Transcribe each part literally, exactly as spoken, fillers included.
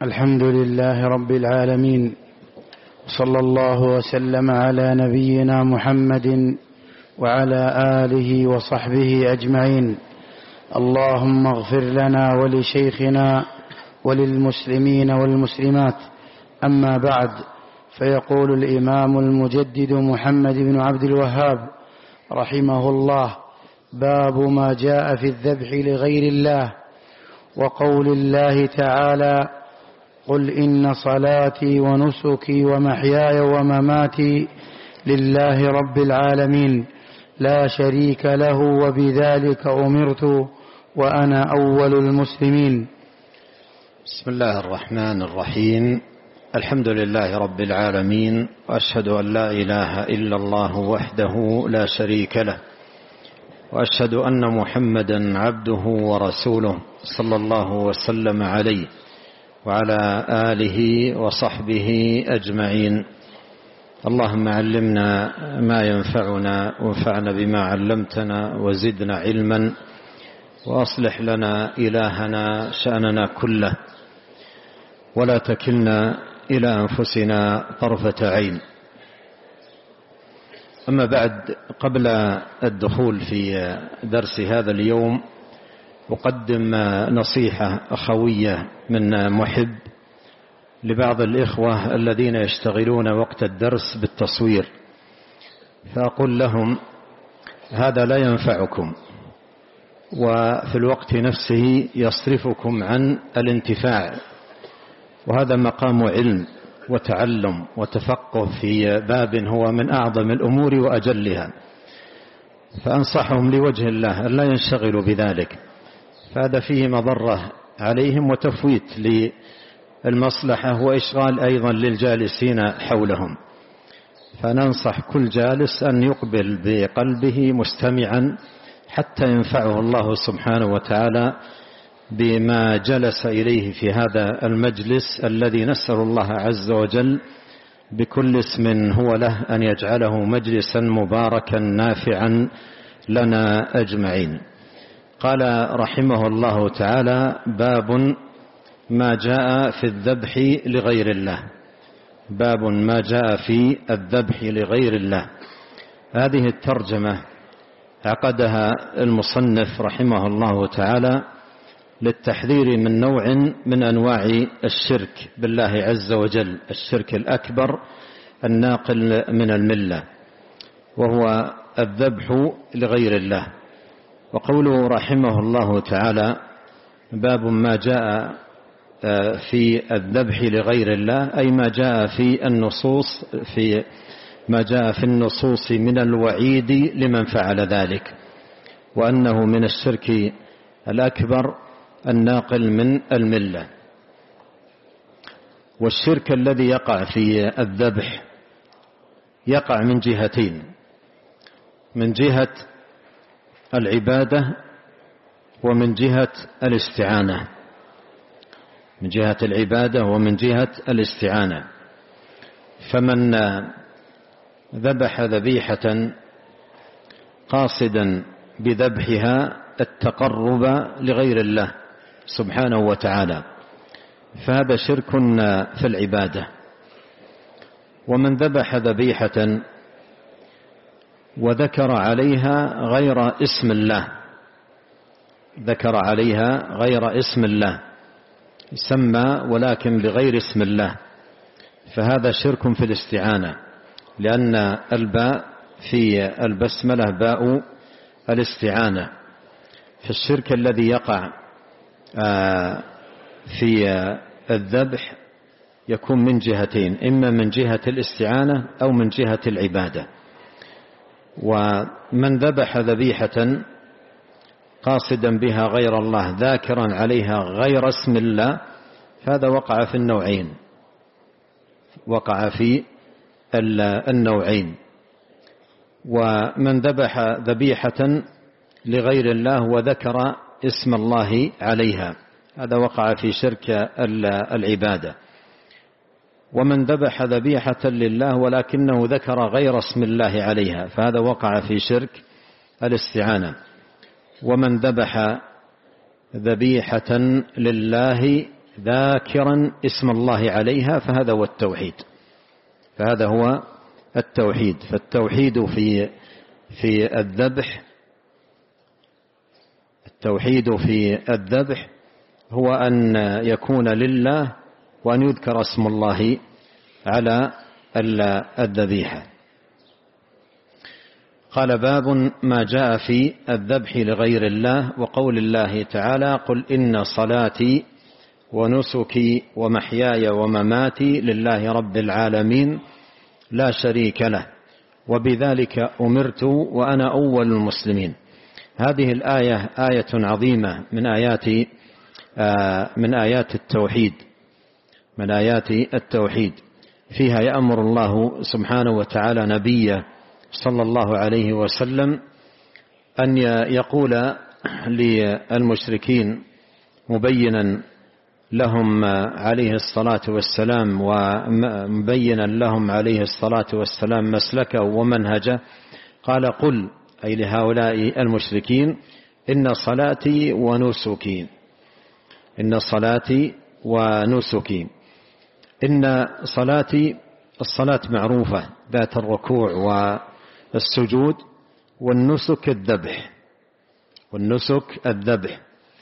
الحمد لله رب العالمين، صلى الله وسلم على نبينا محمد وعلى آله وصحبه أجمعين. اللهم اغفر لنا ولشيخنا وللمسلمين والمسلمات. أما بعد، فيقول الإمام المجدد محمد بن عبد الوهاب رحمه الله: باب ما جاء في الذبح لغير الله، وقول الله تعالى: قل إن صلاتي ونسكي ومحياي ومماتي لله رب العالمين لا شريك له وبذلك أمرت وأنا أول المسلمين. بسم الله الرحمن الرحيم. الحمد لله رب العالمين، وأشهد أن لا إله إلا الله وحده لا شريك له، وأشهد أن محمدا عبده ورسوله صلى الله وسلم عليه وعلى آله وصحبه أجمعين. اللهم علمنا ما ينفعنا وانفعنا بما علمتنا وزدنا علما، وأصلح لنا إلهنا شأننا كله، ولا تكلنا إلى أنفسنا طرفة عين. أما بعد، قبل الدخول في درس هذا اليوم أقدم نصيحة أخوية من محب لبعض الإخوة الذين يشتغلون وقت الدرس بالتصوير، فأقول لهم: هذا لا ينفعكم، وفي الوقت نفسه يصرفكم عن الانتفاع، وهذا مقام علم وتعلم وتفقه في باب هو من أعظم الأمور وأجلها، فأنصحهم لوجه الله أن لا ينشغلوا بذلك، فهذا فيه مضرة عليهم وتفويت للمصلحة وإشغال أيضا للجالسين حولهم. فننصح كل جالس أن يقبل بقلبه مستمعا حتى ينفعه الله سبحانه وتعالى بما جلس إليه في هذا المجلس الذي نسأل الله عز وجل بكل اسم هو له أن يجعله مجلسا مباركا نافعا لنا أجمعين. قال رحمه الله تعالى: باب ما جاء في الذبح لغير الله. باب ما جاء في الذبح لغير الله. هذه الترجمة عقدها المصنف رحمه الله تعالى للتحذير من نوع من أنواع الشرك بالله عز وجل، الشرك الأكبر الناقل من الملة، وهو الذبح لغير الله. وقوله رحمه الله تعالى: باب ما جاء في الذبح لغير الله، أي ما جاء في النصوص في ما جاء في النصوص من الوعيد لمن فعل ذلك، وأنه من الشرك الأكبر الناقل من الملة. والشرك الذي يقع في الذبح يقع من جهتين: من جهة العبادة ومن جهة الاستعانة. من جهة العبادة ومن جهة الاستعانة. فمن ذبح ذبيحة قاصدا بذبحها التقرب لغير الله سبحانه وتعالى، فهذا شرك في العبادة. ومن ذبح ذبيحة وذكر عليها غير اسم الله، ذكر عليها غير اسم الله، سمى ولكن بغير اسم الله، فهذا شرك في الاستعانة، لأن الباء في البسملة باء الاستعانة. فالشرك الذي يقع في الذبح يكون من جهتين: إما من جهة الاستعانة أو من جهة العبادة. ومن ذبح ذبيحة قاصدا بها غير الله ذاكرا عليها غير اسم الله، فهذا وقع في النوعين، وقع في النوعين. ومن ذبح ذبيحة لغير الله وذكر اسم الله عليها، هذا وقع في شرك العبادة. ومن ذبح ذبيحة لله ولكنه ذكر غير اسم الله عليها، فهذا وقع في شرك الاستعانة. ومن ذبح ذبيحة لله ذاكرا اسم الله عليها، فهذا هو التوحيد فهذا هو التوحيد فالتوحيد في في الذبح التوحيد في الذبح هو أن يكون لله وأن يذكر اسم الله على الذبيحة. قال: باب ما جاء في الذبح لغير الله، وقول الله تعالى: قل إن صلاتي ونسكي ومحياي ومماتي لله رب العالمين لا شريك له وبذلك أمرت وأنا أول المسلمين. هذه الآية آية عظيمة من آيات من آيات التوحيد من آيات التوحيد فيها يأمر الله سبحانه وتعالى نبيه صلى الله عليه وسلم أن يقول للمشركين مبينا لهم عليه الصلاة والسلام ومبينا لهم عليه الصلاة والسلام مسلكه ومنهجه. قال: قل، أي لهؤلاء المشركين: إن صلاتي ونسكي إن صلاتي ونسكي إن صلاتي الصلاة معروفة ذات الركوع والسجود، والنسك الذبح والنسك الذبح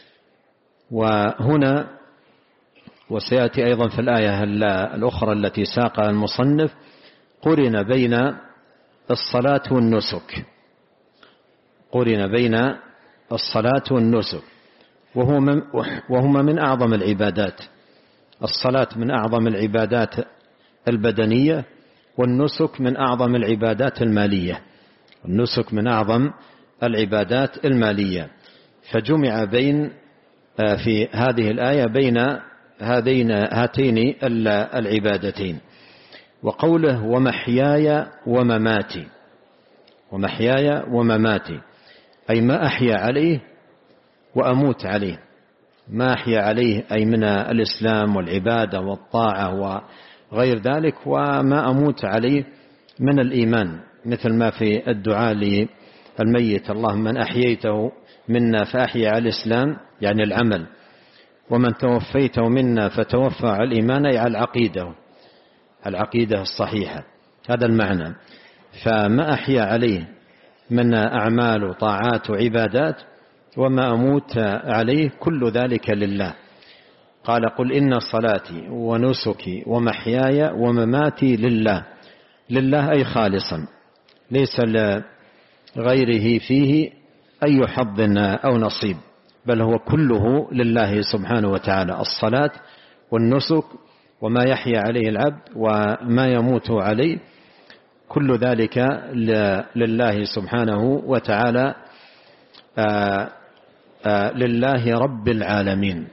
وهنا وسيأتي أيضا في الآية الأخرى التي ساقها المصنف قرن بين الصلاة والنسك قرن بين الصلاة والنسك وهما من أعظم العبادات. الصلاة من أعظم العبادات البدنية، والنسك من أعظم العبادات المالية النسك من أعظم العبادات المالية فجمع بين في هذه الآية بين هذين هاتين العبادتين. وقوله: ومحياي ومماتي ومحياي ومماتي أي ما أحيا عليه وأموت عليه ما أحيا عليه أي من الإسلام والعبادة والطاعة وغير ذلك، وما أموت عليه من الإيمان، مثل ما في الدعاء للميت: اللهم من أحييته منا فأحيا على الإسلام يعني العمل، ومن توفيته منا فتوفى على الإيمان أي على العقيدة العقيدة الصحيحة. هذا المعنى. فما أحيا عليه من أعمال وطاعات وعبادات وما أموت عليه كل ذلك لله. قال: قل إن صلاتي ونسكي ومحياي ومماتي لله لله أي خالصا ليس لغيره فيه أي حظ أو نصيب، بل هو كله لله سبحانه وتعالى. الصلاة والنسك وما يحيا عليه العبد وما يموت عليه كل ذلك لله سبحانه وتعالى، آآ آآ لله رب العالمين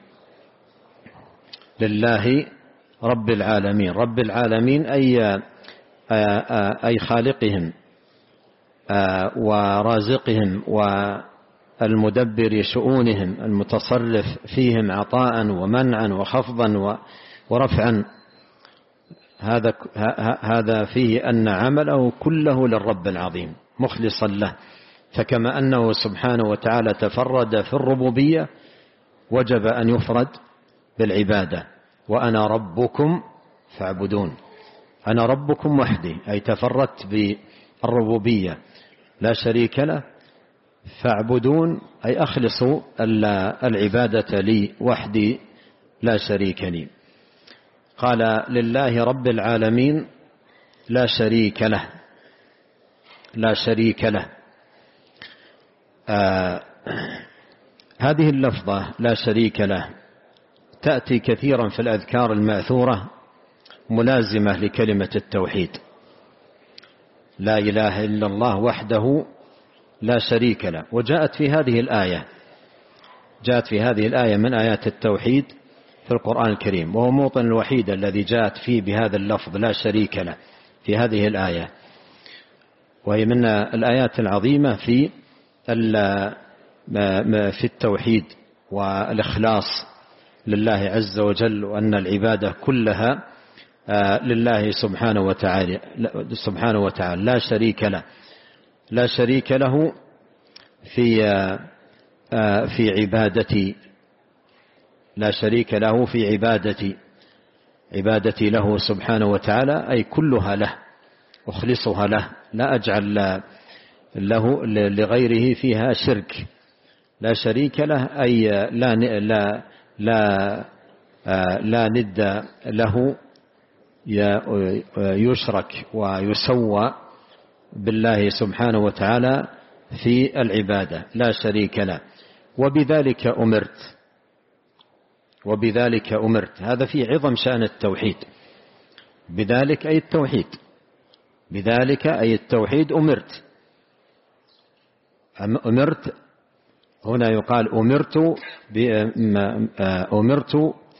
لله رب العالمين رب العالمين أي أي خالقهم ورازقهم والمدبر شؤونهم المتصرف فيهم عطاء ومنعا وخفضا ورفعا. هذا هذا فيه أن عمله كله للرب العظيم مخلصا له. فكما أنه سبحانه وتعالى تفرد في الربوبية وجب أن يفرد بالعبادة. وأنا ربكم فاعبدون. أنا ربكم وحدي أي تفردت بالربوبية لا شريك له، فاعبدون أي أخلصوا العبادة لي وحدي لا شريك لي. قال: لله رب العالمين لا شريك له لا شريك له. آه هذه اللفظة لا شريك له تأتي كثيرا في الأذكار المأثورة ملازمة لكلمة التوحيد. لا إله إلا الله وحده لا شريك له. وجاءت في هذه الآية جاءت في هذه الآية من آيات التوحيد في القرآن الكريم، وهو موطن الوحيد الذي جاءت فيه بهذا اللفظ لا شريك له في هذه الآية، وهي من الآيات العظيمة في في التوحيد والإخلاص لله عز وجل، وأن العبادة كلها لله سبحانه وتعالى سبحانه وتعالى لا شريك له لا شريك له في في عبادتي لا شريك له في عبادتي عبادتي له سبحانه وتعالى، أي كلها له، أخلصها له، لا أجعل له لغيره فيها شرك. لا شريك له أي لا لا لا لا ند له يشرك ويسوى بالله سبحانه وتعالى في العبادة، لا شريك له. وبذلك أمرت وبذلك أمرت هذا في عظم شأن التوحيد. بذلك أي التوحيد، بذلك أي التوحيد أمرت. أمرت هنا يقال أمرت أمرت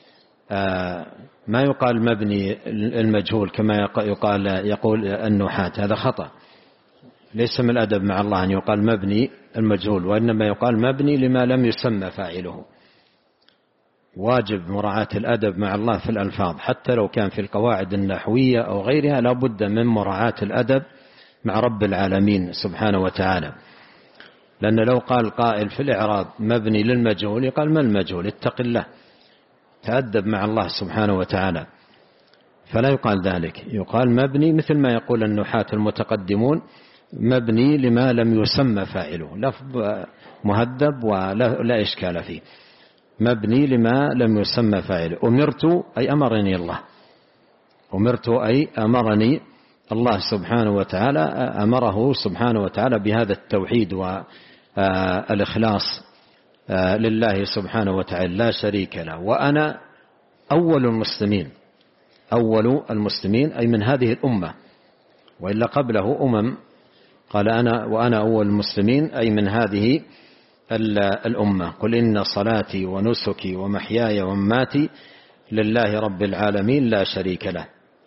ما يقال مبني المجهول كما يقال يقول النحاة، هذا خطأ، ليس من الأدب مع الله أن يقال مبني المجهول، وإنما يقال مبني لما لم يسمى فاعله. واجب مراعاة الأدب مع الله في الألفاظ، حتى لو كان في القواعد النحوية أو غيرها لا بد من مراعاة الأدب مع رب العالمين سبحانه وتعالى. لأن لو قال قائل في الإعراب مبني للمجهول يقال ما المجهول، اتق الله، تأدب مع الله سبحانه وتعالى، فلا يقال ذلك، يقال مبني مثل ما يقول النحاة المتقدمون مبني لما لم يسمى فاعله، لفظ مهذب ولا لا إشكال فيه، مبني لما لم يسمى فاعله. أمرت أي أمرني الله، أمرت أي أمرني الله سبحانه وتعالى، أمره سبحانه وتعالى بهذا التوحيد والإخلاص لله سبحانه وتعالى لا شريك له. وأنا أول المسلمين، أول المسلمين أي من هذه الأمة، وإلا قبله أمم، قال أنا وأنا أول المسلمين أي من هذه الأمة. قل إن صلاتي ونسكي ومحياي ومماتي لله رب العالمين لا شريك له.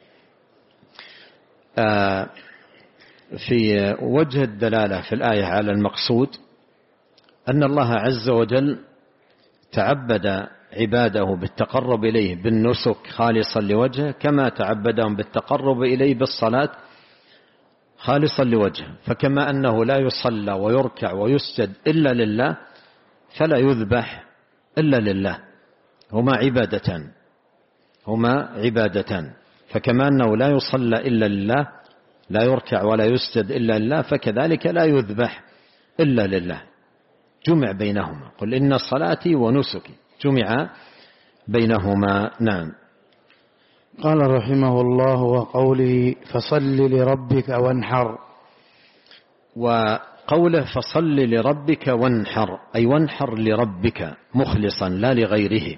في وجه الدلالة في الآية على المقصود أن الله عز وجل تعبد عباده بالتقرب إليه بالنسك خالصا لوجهه، كما تعبدهم بالتقرب إليه بالصلاة خالصا لوجهه. فكما أنه لا يصلى ويركع ويسجد إلا لله، فلا يذبح إلا لله، هما عبادتان هما عبادتان فكما أنه لا يصلى إلا لله، لا يركع ولا يسجد إلا لله، فكذلك لا يذبح إلا لله، جمع بينهما. قل إن صلاتي ونسكي جمع بينهما. نعم. قال رحمه الله وقوله فصل لربك وانحر، وقوله فصل لربك وانحر أي وانحر لربك مخلصا لا لغيره.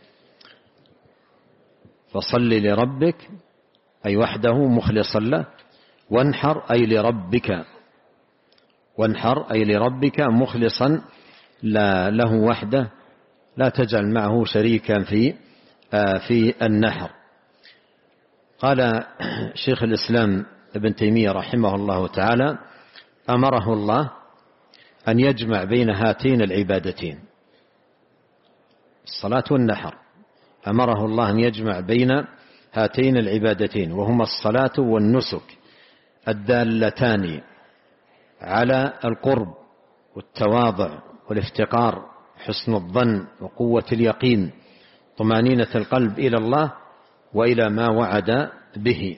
فصل لربك أي وحده مخلصا له، وانحر أي لربك، وانحر أي لربك مخلصا له وحده، لا تجعل معه شريكا في في النحر. قال شيخ الإسلام ابن تيمية رحمه الله تعالى أمره الله أن يجمع بين هاتين العبادتين الصلاة والنحر، أمره الله أن يجمع بين هاتين العبادتين وهما الصلاة والنسك الدالتان على القرب والتواضع والافتقار، حسن الظن وقوة اليقين، طمأنينة القلب إلى الله وإلى ما وعد به.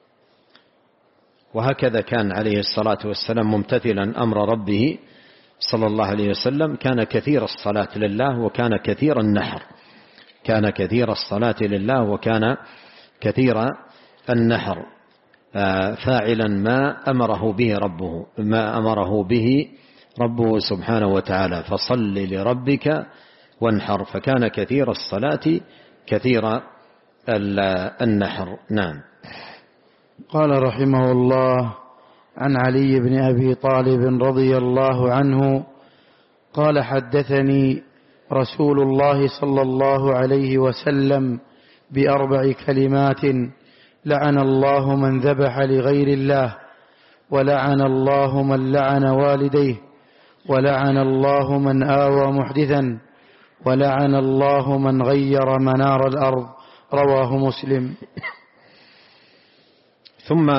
وهكذا كان عليه الصلاة والسلام ممتثلا أمر ربه صلى الله عليه وسلم، كان كثير الصلاة لله وكان كثير النحر، كان كثير الصلاة لله وكان كثير النحر، فاعلا ما أمره به ربه ما أمره به ربه سبحانه وتعالى، فصل لربك وانحر، فكان كثير الصلاة كثير النحر. نعم. قال رحمه الله عن علي بن أبي طالب رضي الله عنه قال حدثني رسول الله صلى الله عليه وسلم بأربع كلمات: لعن الله من ذبح لغير الله، ولعن الله من لعن والديه، ولعن الله من آوى محدثا، ولعن الله من غير منار الأرض. رواه مسلم. ثم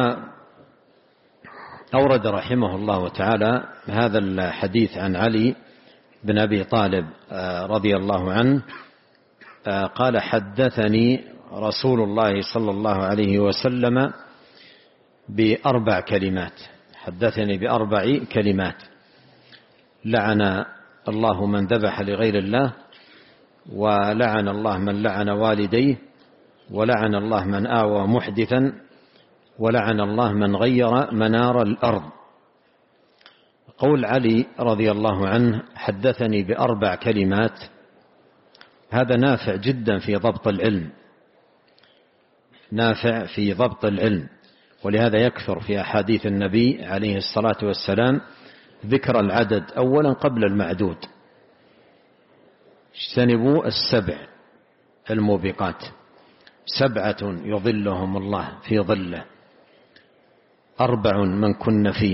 أورد رحمه الله تعالى هذا الحديث عن علي بن أبي طالب رضي الله عنه قال حدثني رسول الله صلى الله عليه وسلم بأربع كلمات، حدثني بأربع كلمات: لعن الله من ذبح لغير الله، ولعن الله من لعن والديه، ولعن الله من آوى محدثا، ولعن الله من غير منار الأرض. قول علي رضي الله عنه حدثني بأربع كلمات، هذا نافع جدا في ضبط العلم، نافع في ضبط العلم، ولهذا يكثر في أحاديث النبي عليه الصلاة والسلام ذكر العدد أولا قبل المعدود. اجتنبوا السبع الموبقات، سبعة يظلهم الله في ظله، أربع من كن فيه،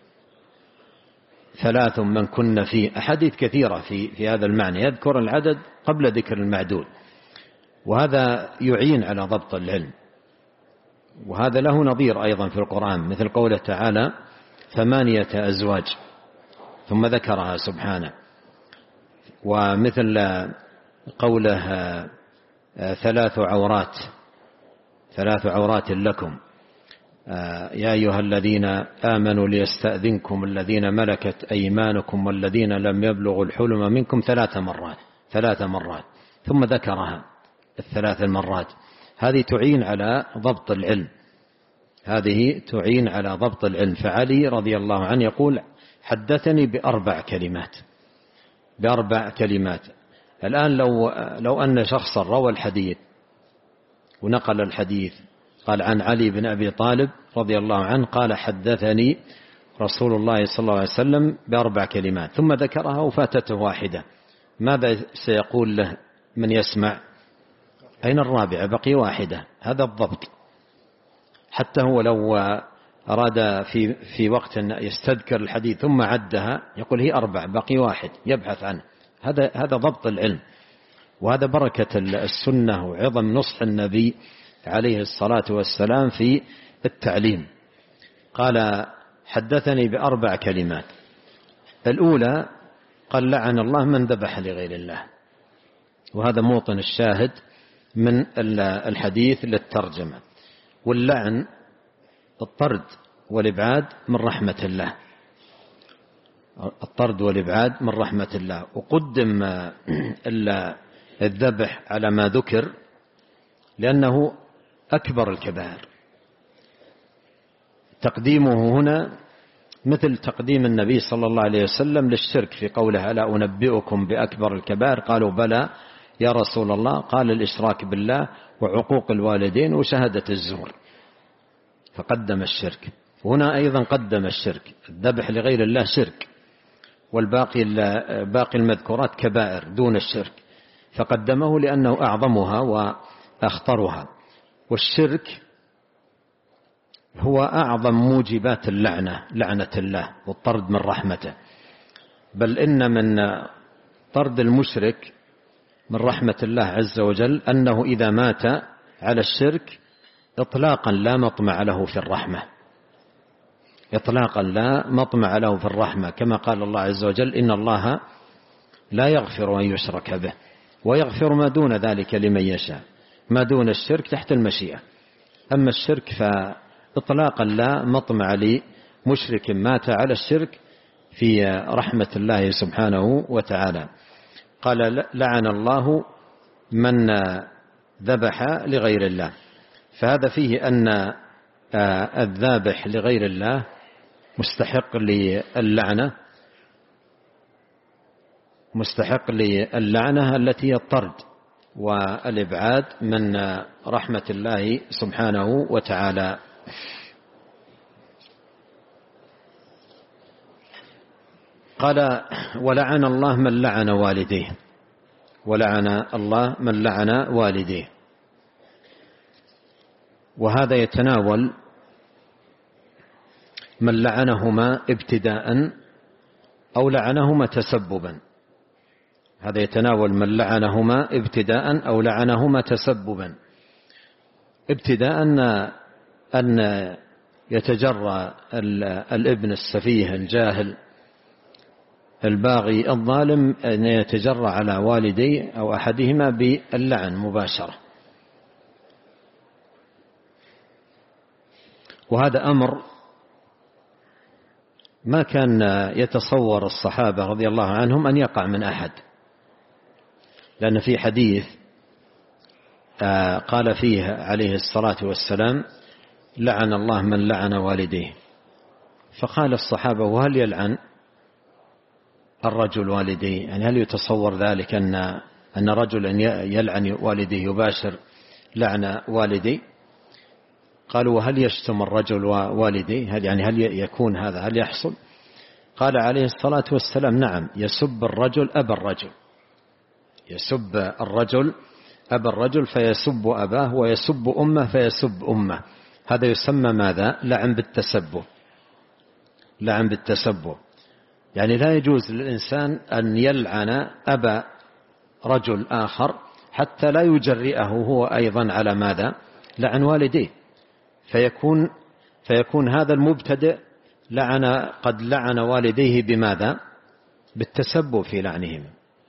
ثلاث من كن فيه. أحاديث كثيرة في, في هذا المعنى، يذكر العدد قبل ذكر المعدود، وهذا يعين على ضبط العلم. وهذا له نظير أيضا في القرآن، مثل قوله تعالى ثمانية أزواج ثم ذكرها سبحانه، ومثل قوله ثلاث عورات ثلاث عورات لكم يا أيها الذين آمنوا ليستأذنكم الذين ملكت أيمانكم والذين لم يبلغوا الحلم منكم ثلاث مرات ثلاث مرات ثم ذكرها الثلاث المرات. هذه تعين على ضبط العلم، هذه تعين على ضبط العلم. فعلي رضي الله عنه يقول حدثني بأربع كلمات، بأربع كلمات. الآن لو, لو أن شخصا روى الحديث ونقل الحديث، قال عن علي بن أبي طالب رضي الله عنه قال حدثني رسول الله صلى الله عليه وسلم بأربع كلمات، ثم ذكرها وفاتته واحدة، ماذا سيقول له من يسمع؟ أين الرابعة؟ بقي واحدة. هذا الضبط. حتى هو لو أراد في, في وقت يستذكر الحديث ثم عدها يقول هي أربع بقي واحد، يبحث عنه. هذا هذا ضبط العلم، وهذا بركة السنة وعظم نصح النبي عليه الصلاة والسلام في التعليم. قال حدثني بأربع كلمات. الأولى قال لعن الله من ذبح لغير الله، وهذا موطن الشاهد من الحديث للترجمة. واللعن الطرد والإبعاد من رحمة الله، الطرد والإبعاد من رحمة الله. وقدم الذبح على ما ذكر لأنه أكبر الكبائر. تقديمه هنا مثل تقديم النبي صلى الله عليه وسلم للشرك في قوله ألا أنبئكم بأكبر الكبائر؟ قالوا بلى يا رسول الله، قال الإشراك بالله وعقوق الوالدين وشهادة الزور، فقدم الشرك. هنا أيضا قدم الشرك، الذبح لغير الله شرك، والباقي باقي المذكورات كبائر دون الشرك، فقدمه لأنه أعظمها وأخطرها. والشرك هو أعظم موجبات اللعنة، لعنة الله والطرد من رحمته. بل إن من طرد المشرك من رحمة الله عز وجل أنه إذا مات على الشرك إطلاقا لا مطمع له في الرحمة، إطلاقا لا مطمع له في الرحمة، كما قال الله عز وجل إن الله لا يغفر أن يشرك به ويغفر ما دون ذلك لمن يشاء. ما دون الشرك تحت المشيئة، أما الشرك فإطلاقا لا مطمع لمشرك مات على الشرك في رحمة الله سبحانه وتعالى. قال لعن الله من ذبح لغير الله، فهذا فيه أن الذابح لغير الله مستحق للعنة، مستحق للعنة التي هي الطرد والإبعاد من رحمة الله سبحانه وتعالى. قال ولعن الله من لعن والديه، ولعن الله من لعن والديه. وهذا يتناول من لعنهما ابتداء أو لعنهما تسببا، هذا يتناول من لعنهما ابتداء أو لعنهما تسببا. ابتداء أن يتجرى الابن السفيه الجاهل الباغي الظالم أن يتجرأ على والديه أو أحدهما باللعن مباشرة. وهذا أمر ما كان يتصور الصحابة رضي الله عنهم أن يقع من أحد، لأن في حديث قال فيه عليه الصلاة والسلام: لعن الله من لعن والديه. فقال الصحابة: وهل يلعن الرجل والديه؟ يعني هل يتصور ذلك أن أن رجل يلعن والديه يباشر لعن والديه؟ قالوا: وهل يشتم الرجل والديه؟ هل يعني هل يكون هذا هل يحصل؟ قال عليه الصلاة والسلام: نعم، يسب الرجل أبا الرجل، يسب الرجل أبا الرجل فيسب أباه، ويسب أمه فيسب أمه. هذا يسمى ماذا؟ لعن بالتسبب. لعن بالتسبب، يعني لا يجوز للإنسان أن يلعن أبا رجل آخر حتى لا يجرئه هو أيضا على ماذا؟ لعن والديه، فيكون فيكون هذا المبتدئ لعن قد لعن والديه بماذا؟ بالتسبب في لعنهم.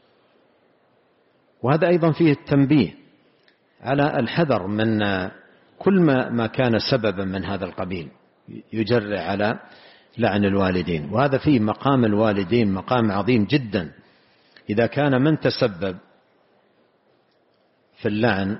وهذا أيضا فيه التنبيه على الحذر من كل ما ما كان سببا من هذا القبيل يجرئ على لعن الوالدين. وهذا فيه مقام الوالدين مقام عظيم جدا. إذا كان من تسبب في اللعن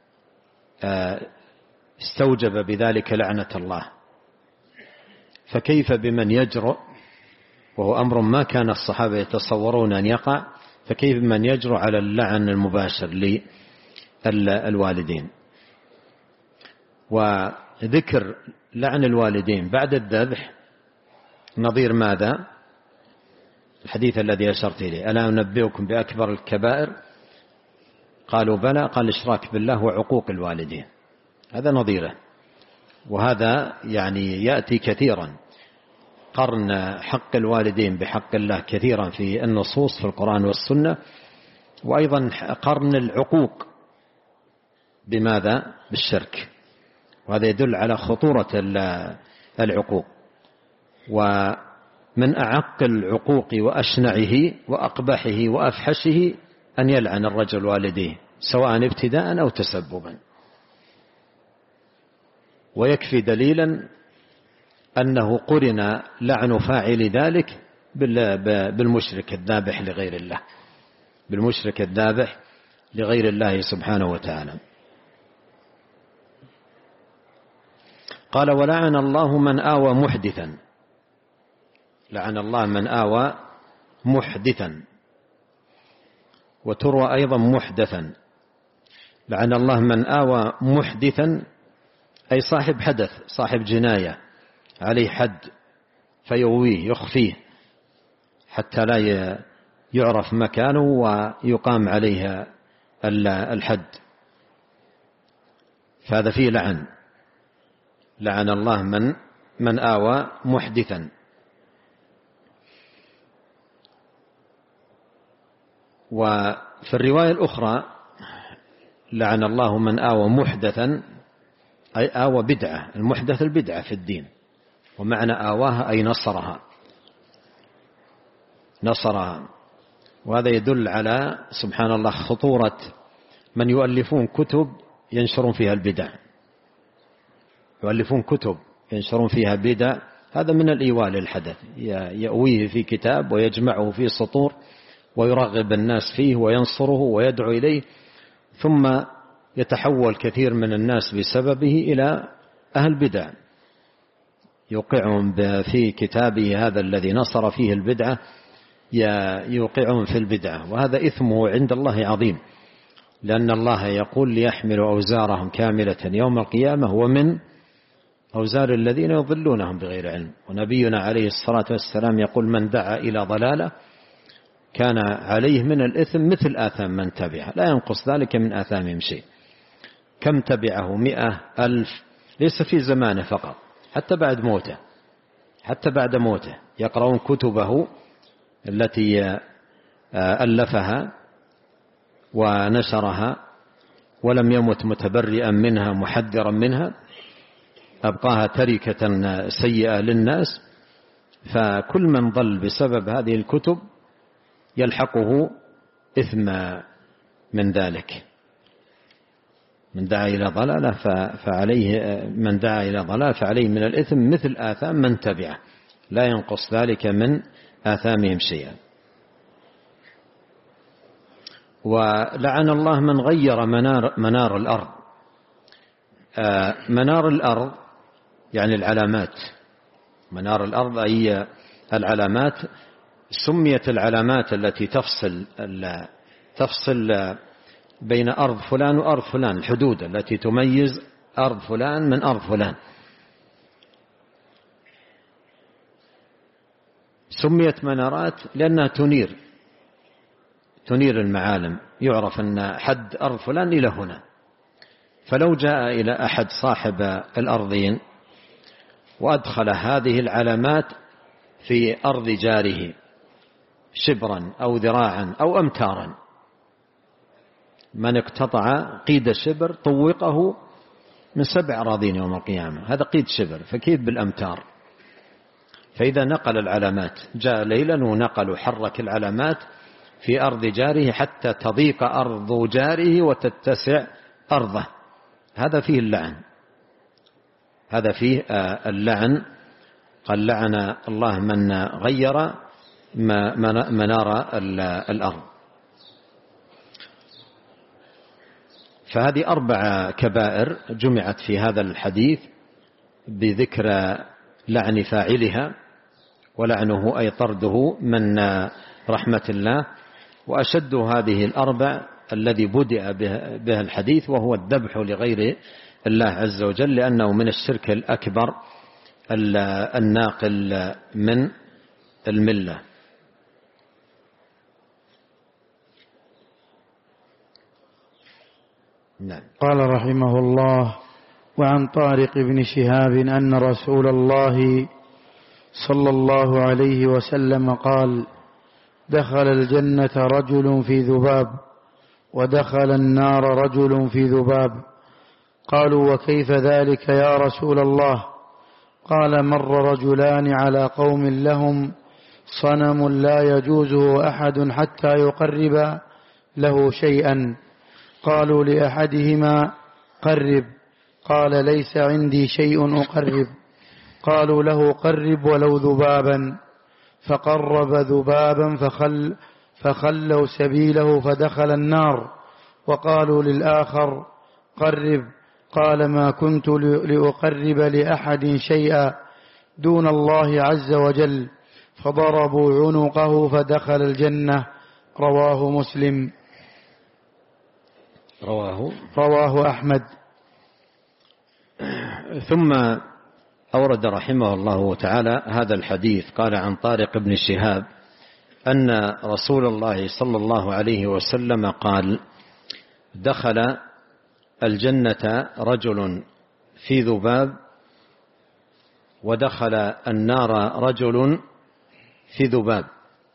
استوجب بذلك لعنة الله، فكيف بمن يجرؤ، وهو أمر ما كان الصحابة يتصورون أن يقع، فكيف بمن يجرؤ على اللعن المباشر للوالدين؟ وذكر لعن الوالدين بعد الذبح نظير ماذا؟ الحديث الذي أشرت إليه: ألا أنبئكم بأكبر الكبائر؟ قالوا: بلى. قال: الإشراك بالله وعقوق الوالدين. هذا نظيره. وهذا يعني يأتي كثيرا، قرن حق الوالدين بحق الله كثيرا في النصوص في القرآن والسنة، وأيضا قرن العقوق بماذا؟ بالشرك. وهذا يدل على خطورة العقوق. ومن أعق العقوق وأشنعه وأقبحه وأفحشه أن يلعن الرجل والديه، سواء ابتداء أو تسببا. ويكفي دليلا أنه قرن لعن فاعل ذلك بالمشرك الذابح لغير الله، بالمشرك الذابح لغير الله سبحانه وتعالى. قال: ولعن الله من آوى محدثا. لعن الله من آوى محدثا، وتروى أيضا محدثا. لعن الله من آوى محدثا أي صاحب حدث، صاحب جناية عليه حد فيويه يخفيه حتى لا يعرف مكانه ويقام عليه الحد، فهذا فيه لعن. لعن الله من من آوى محدثا. وفي الرواية الأخرى: لعن الله من آوى محدثا أي آوى بدعة. المحدث البدعة في الدين، ومعنى آواها أي نصرها نصرها. وهذا يدل على سبحان الله خطورة من يؤلفون كتب ينشرون فيها البدع، يؤلفون كتب ينشرون فيها بدع. هذا من الإيواء للحدث، يأويه في كتاب ويجمعه في سطور ويرغب الناس فيه وينصره ويدعو إليه، ثم يتحول كثير من الناس بسببه إلى أهل بدع، يوقعهم في كتابه هذا الذي نصر فيه البدعة، يوقعهم في البدعة. وهذا إثمه عند الله عظيم، لأن الله يقول: ليحملوا أوزارهم كاملة يوم القيامة ومن أوزار الذين يضلونهم بغير علم. ونبينا عليه الصلاة والسلام يقول: من دعا إلى ضلالة كان عليه من الإثم مثل آثام من تبعه، لا ينقص ذلك من آثامهم شيء. كم تبعه؟ مئة ألف، ليس في زمانه فقط، حتى بعد موته، حتى بعد موته يقرؤون كتبه التي ألفها ونشرها، ولم يمت متبرئا منها محذرا منها، أبقاها تركة سيئة للناس. فكل من ضل بسبب هذه الكتب يلحقه إثم من ذلك. من دعا إلى ضلالة فعليه من دعا إلى ضلالة فعليه من الإثم مثل آثام من تبعه، لا ينقص ذلك من آثامهم شيئا. ولعن الله من غير منار, منار الأرض. منار الأرض يعني العلامات، منار الأرض أي العلامات. سميت العلامات التي تفصل تفصل بين أرض فلان وأرض فلان، الحدود التي تميز أرض فلان من أرض فلان، سميت منارات لأنها تنير تنير المعالم، يعرف أن حد أرض فلان إلى هنا. فلو جاء إلى أحد صاحب الأرضين وأدخل هذه العلامات في أرض جاره شبرا أو ذراعا أو أمتارا، من اقتطع قيد شبر طوقه من سبع أراضين يوم القيامة، هذا قيد شبر، فكيف بالأمتار؟ فإذا نقل العلامات، جاء ليلا ونقل وحرك العلامات في أرض جاره حتى تضيق أرض جاره وتتسع أرضه، هذا فيه اللعن، هذا فيه اللعن. قال لعن الله من غير منار الأرض. فهذه أربع كبائر جمعت في هذا الحديث بذكر لعن فاعلها، ولعنه أي طرده من رحمة الله. وأشد هذه الأربع الذي بدأ بها الحديث وهو الذبح لغير الله عز وجل، لأنه من الشرك الأكبر الناقل من الملة. نعم. قال رحمه الله: وعن طارق بن شهاب أن رسول الله صلى الله عليه وسلم قال: دخل الجنة رجل في ذباب، ودخل النار رجل في ذباب. قالوا: وكيف ذلك يا رسول الله؟ قال: مر رجلان على قوم لهم صنم لا يجوزه أحد حتى يقرب له شيئا. قالوا لأحدهما: قرب. قال: ليس عندي شيء أقرب. قالوا له: قرب ولو ذبابا. فقرب ذبابا فخل فخلوا سبيله فدخل النار. وقالوا للآخر: قرب. قال: ما كنت لأقرب لأحد شيئا دون الله عز وجل. فضربوا عنقه فدخل الجنة. رواه مسلم. رواه رواه أحمد. ثم أورد رحمه الله تعالى هذا الحديث. قال: عن طارق بن شهاب أن رسول الله صلى الله عليه وسلم قال: دخل الجنة رجل في ذباب، ودخل النار رجل في ذباب.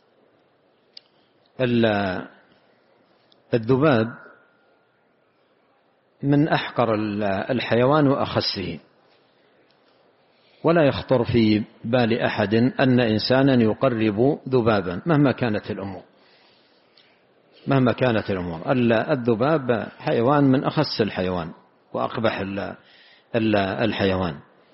الذباب من أحقر الحيوان وأخسه، ولا يخطر في بال أحد أن إنسانا يقرب ذبابا مهما كانت الأمور مهما كانت الأمور. الذباب حيوان من أخس الحيوان وأقبح الحيوان،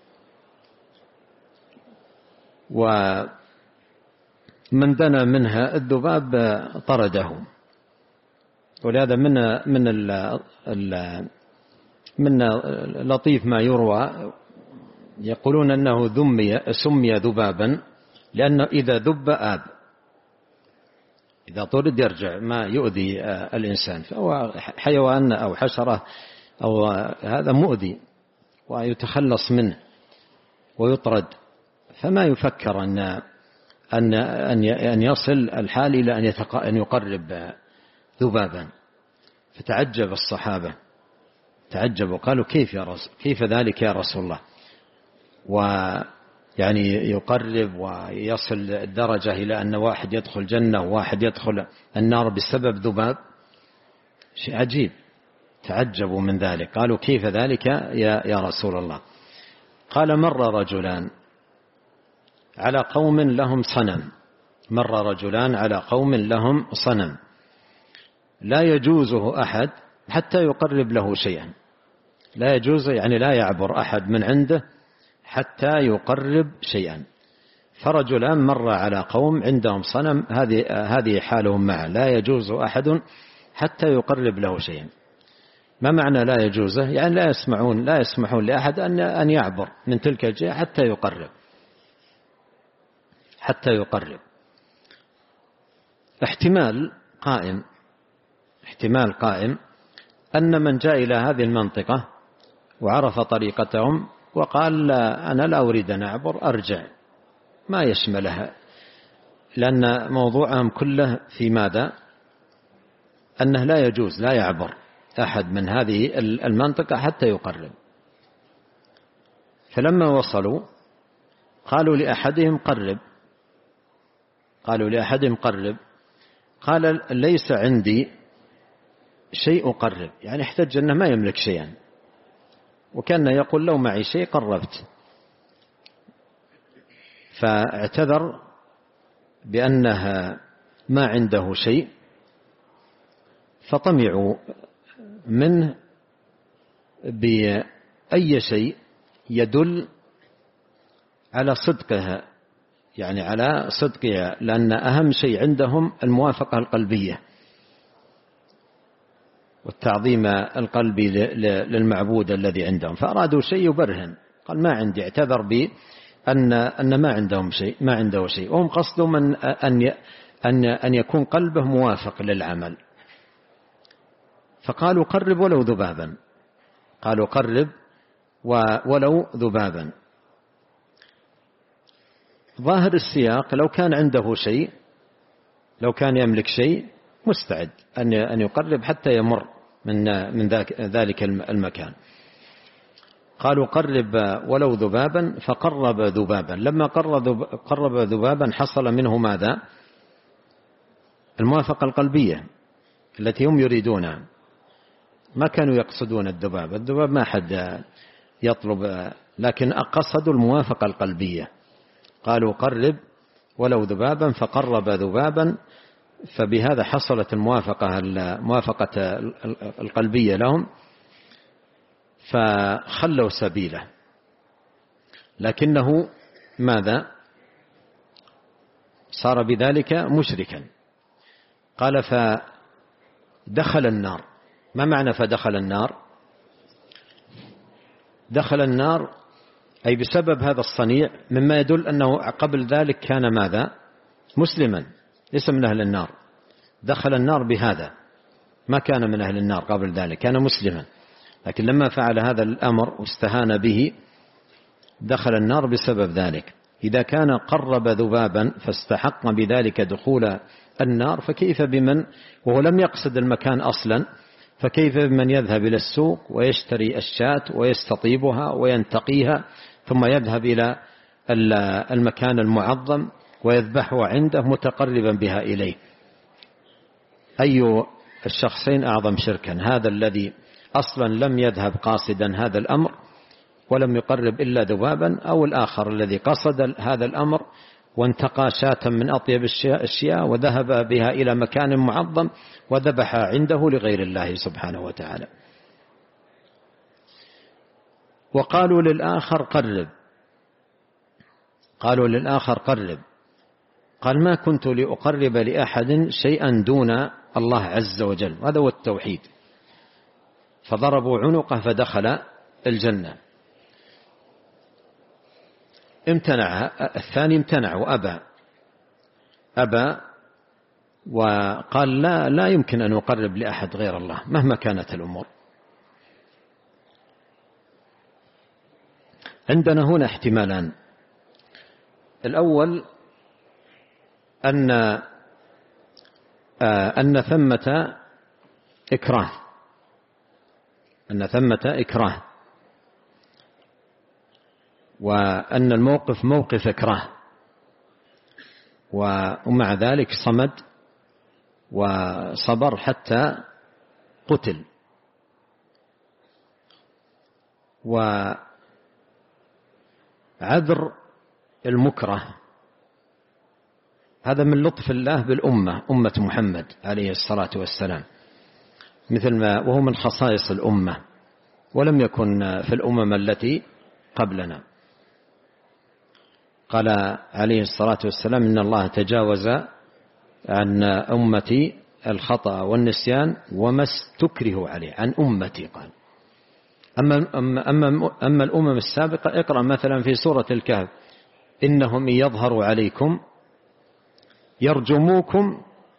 ومن دنا منها الذباب طرده. ولهذا من من ال من لطيف ما يروى، يقولون أنه ذمي سمي ذبابا لأنه إذا ذب آب، إذا طرد يرجع ما يؤذي الإنسان، فهو حيوان أو حشرة أو هذا مؤذي ويتخلص منه ويطرد، فما يفكر أن أن أن يصل الحال إلى أن أن يقرب ذبابا. فتعجب الصحابة، تعجبوا قالوا: كيف يا رسول كيف ذلك يا رسول الله؟ ويعني يقرب ويصل الدرجة إلى أن واحد يدخل جنة وواحد يدخل النار بسبب ذباب؟ شيء عجيب. تعجبوا من ذلك، قالوا: كيف ذلك يا يا رسول الله؟ قال: مر رجلان على قوم لهم صنم مر رجلان على قوم لهم صنم لا يجوزه أحد حتى يقرب له شيئا، لا يجوز يعني لا يعبر أحد من عنده حتى يقرب شيئا. فرجلان مر على قوم عندهم صنم، هذه هذه حالهم معه، لا يجوز أحد حتى يقرب له شيئا. ما معنى لا يجوزه؟ يعني لا يسمعون لا يسمحون لأحد أن أن يعبر من تلك الجهة حتى يقرب حتى يقرب. احتمال قائم احتمال قائم أن من جاء إلى هذه المنطقة وعرف طريقتهم وقال لا أنا لا أريد أن أعبر أرجع، ما يشملها، لأن موضوعهم كله في ماذا؟ أنه لا يجوز لا يعبر أحد من هذه المنطقة حتى يقرب. فلما وصلوا قالوا لأحدهم قرب قالوا لأحدهم قرب قال ليس عندي شيء أقرب، يعني احتج أنه ما يملك شيئا، وكان يقول لو معي شيء قربت. فاعتذر بأنها ما عنده شيء، فطمعوا منه بأي شيء يدل على صدقها، يعني على صدقها، لأن أهم شيء عندهم الموافقة القلبية والتعظيم القلبي للمعبود الذي عندهم. فأرادوا شيء يبرهن، قال ما عندي، اعتذر بأن أن ما عندهم شيء ما عنده شيء، وهم قصدوا من أن أن أن يكون قلبه موافق للعمل. فقالوا قرب ولو ذبابا قالوا قرب ولو ذبابا. ظاهر السياق لو كان عنده شيء، لو كان يملك شيء مستعد أن أن يقرب حتى يمر من من ذلك المكان. قالوا قرب ولو ذبابا، فقرب ذبابا. لما قرب ذبابا حصل منه ماذا؟ الموافقة القلبية التي هم يريدونها، ما كانوا يقصدون الذباب، الذباب ما حد يطلب، لكن قصدوا الموافقة القلبية. قالوا قرب ولو ذبابا فقرب ذبابا، فبهذا حصلت الموافقة الموافقة القلبية لهم، فخلوا سبيله. لكنه ماذا؟ صار بذلك مشركا. قال فدخل النار. ما معنى فدخل النار؟ دخل النار أي بسبب هذا الصنيع، مما يدل أنه قبل ذلك كان ماذا؟ مسلما، ليس من أهل النار. دخل النار بهذا، ما كان من أهل النار قبل ذلك، كان مسلما، لكن لما فعل هذا الأمر واستهان به دخل النار بسبب ذلك. إذا كان قرب ذبابا فاستحق بذلك دخول النار، فكيف بمن وهو لم يقصد المكان أصلا؟ فكيف بمن يذهب إلى السوق ويشتري الشاة ويستطيبها وينتقيها ثم يذهب إلى المكان المعظم ويذبحها عنده متقربا بها إليه؟ أي الشخصين أعظم شركا؟ هذا الذي أصلا لم يذهب قاصدا هذا الأمر ولم يقرب إلا ذبابا، أو الآخر الذي قصد هذا الأمر وانتقى شاة من أطيب الشياء وذهب بها إلى مكان معظم وذبح عنده لغير الله سبحانه وتعالى. وقالوا للآخر قرب قالوا للآخر قرب قال ما كنت لأقرب لأحد شيئا دون الله عز وجل، هذا هو التوحيد. فضربوا عنقه فدخل الجنة. امتنع الثاني، امتنع وأبى أبى وقال لا لا يمكن أن أقرب لأحد غير الله مهما كانت الأمور. عندنا هنا احتمالان. الأول أن أن ثمة إكراه أن ثمة إكراه وأن الموقف موقف إكراه، ومع ذلك صمد وصبر حتى قتل. وعذر المكره هذا من لطف الله بالأمة، أمة محمد عليه الصلاة والسلام، مثل ما وهو من خصائص الأمة، ولم يكن في الأمم التي قبلنا. قال عليه الصلاة والسلام: إن الله تجاوز عن أمتي الخطأ والنسيان وما استكرهوا عليه، عن أمتي. قال أما, أما, أما, أما الأمم السابقة، اقرأ مثلا في سورة الكهف: إنهم يظهروا عليكم يرجموكم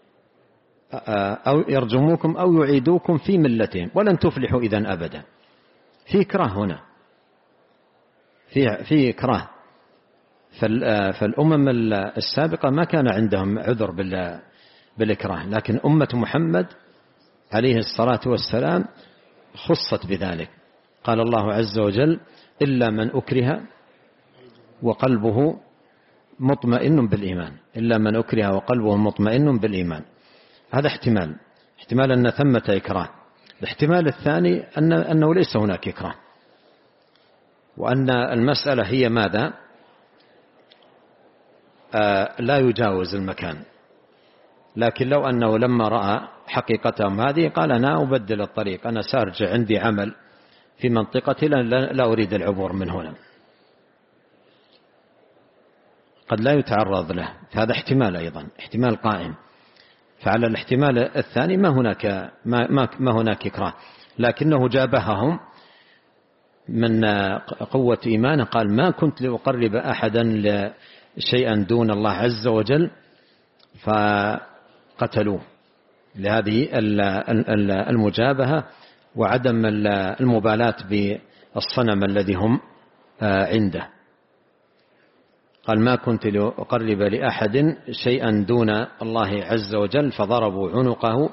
أو يرجموكم أو يعيدوكم في ملتهم ولن تفلحوا إذن أبدا. في إكراه هنا، في في إكراه. فالأمم السابقة ما كان عندهم عذر بالإكراه، لكن أمة محمد عليه الصلاة والسلام خصت بذلك. قال الله عز وجل: إلا من أكره وقلبه مطمئن بالإيمان، إلا من أكره وقلبه مطمئن بالإيمان. هذا احتمال، احتمال أن ثمة إكراه. الاحتمال الثاني أن أنه ليس هناك إكراه، وأن المسألة هي ماذا؟ آه لا يجاوز المكان. لكن لو أنه لما رأى حقيقتهم هذه قال: أنا أبدل الطريق، أنا سأرجع، عندي عمل في منطقتي، لا أريد العبور من هنا. قد لا يتعرض له، فهذا احتمال أيضا، احتمال قائم. فعلى الاحتمال الثاني ما هناك ما, ما, ما هناك إكراه، لكنه جابههم من قوة إيمانه. قال: ما كنت لأقرب أحدا شيئا دون الله عز وجل فقتلوه، لهذه المجابهة وعدم المبالاة بالصنم الذي هم عنده. قال: ما كنت لأقرب لأحد شيئا دون الله عز وجل فضربوا عنقه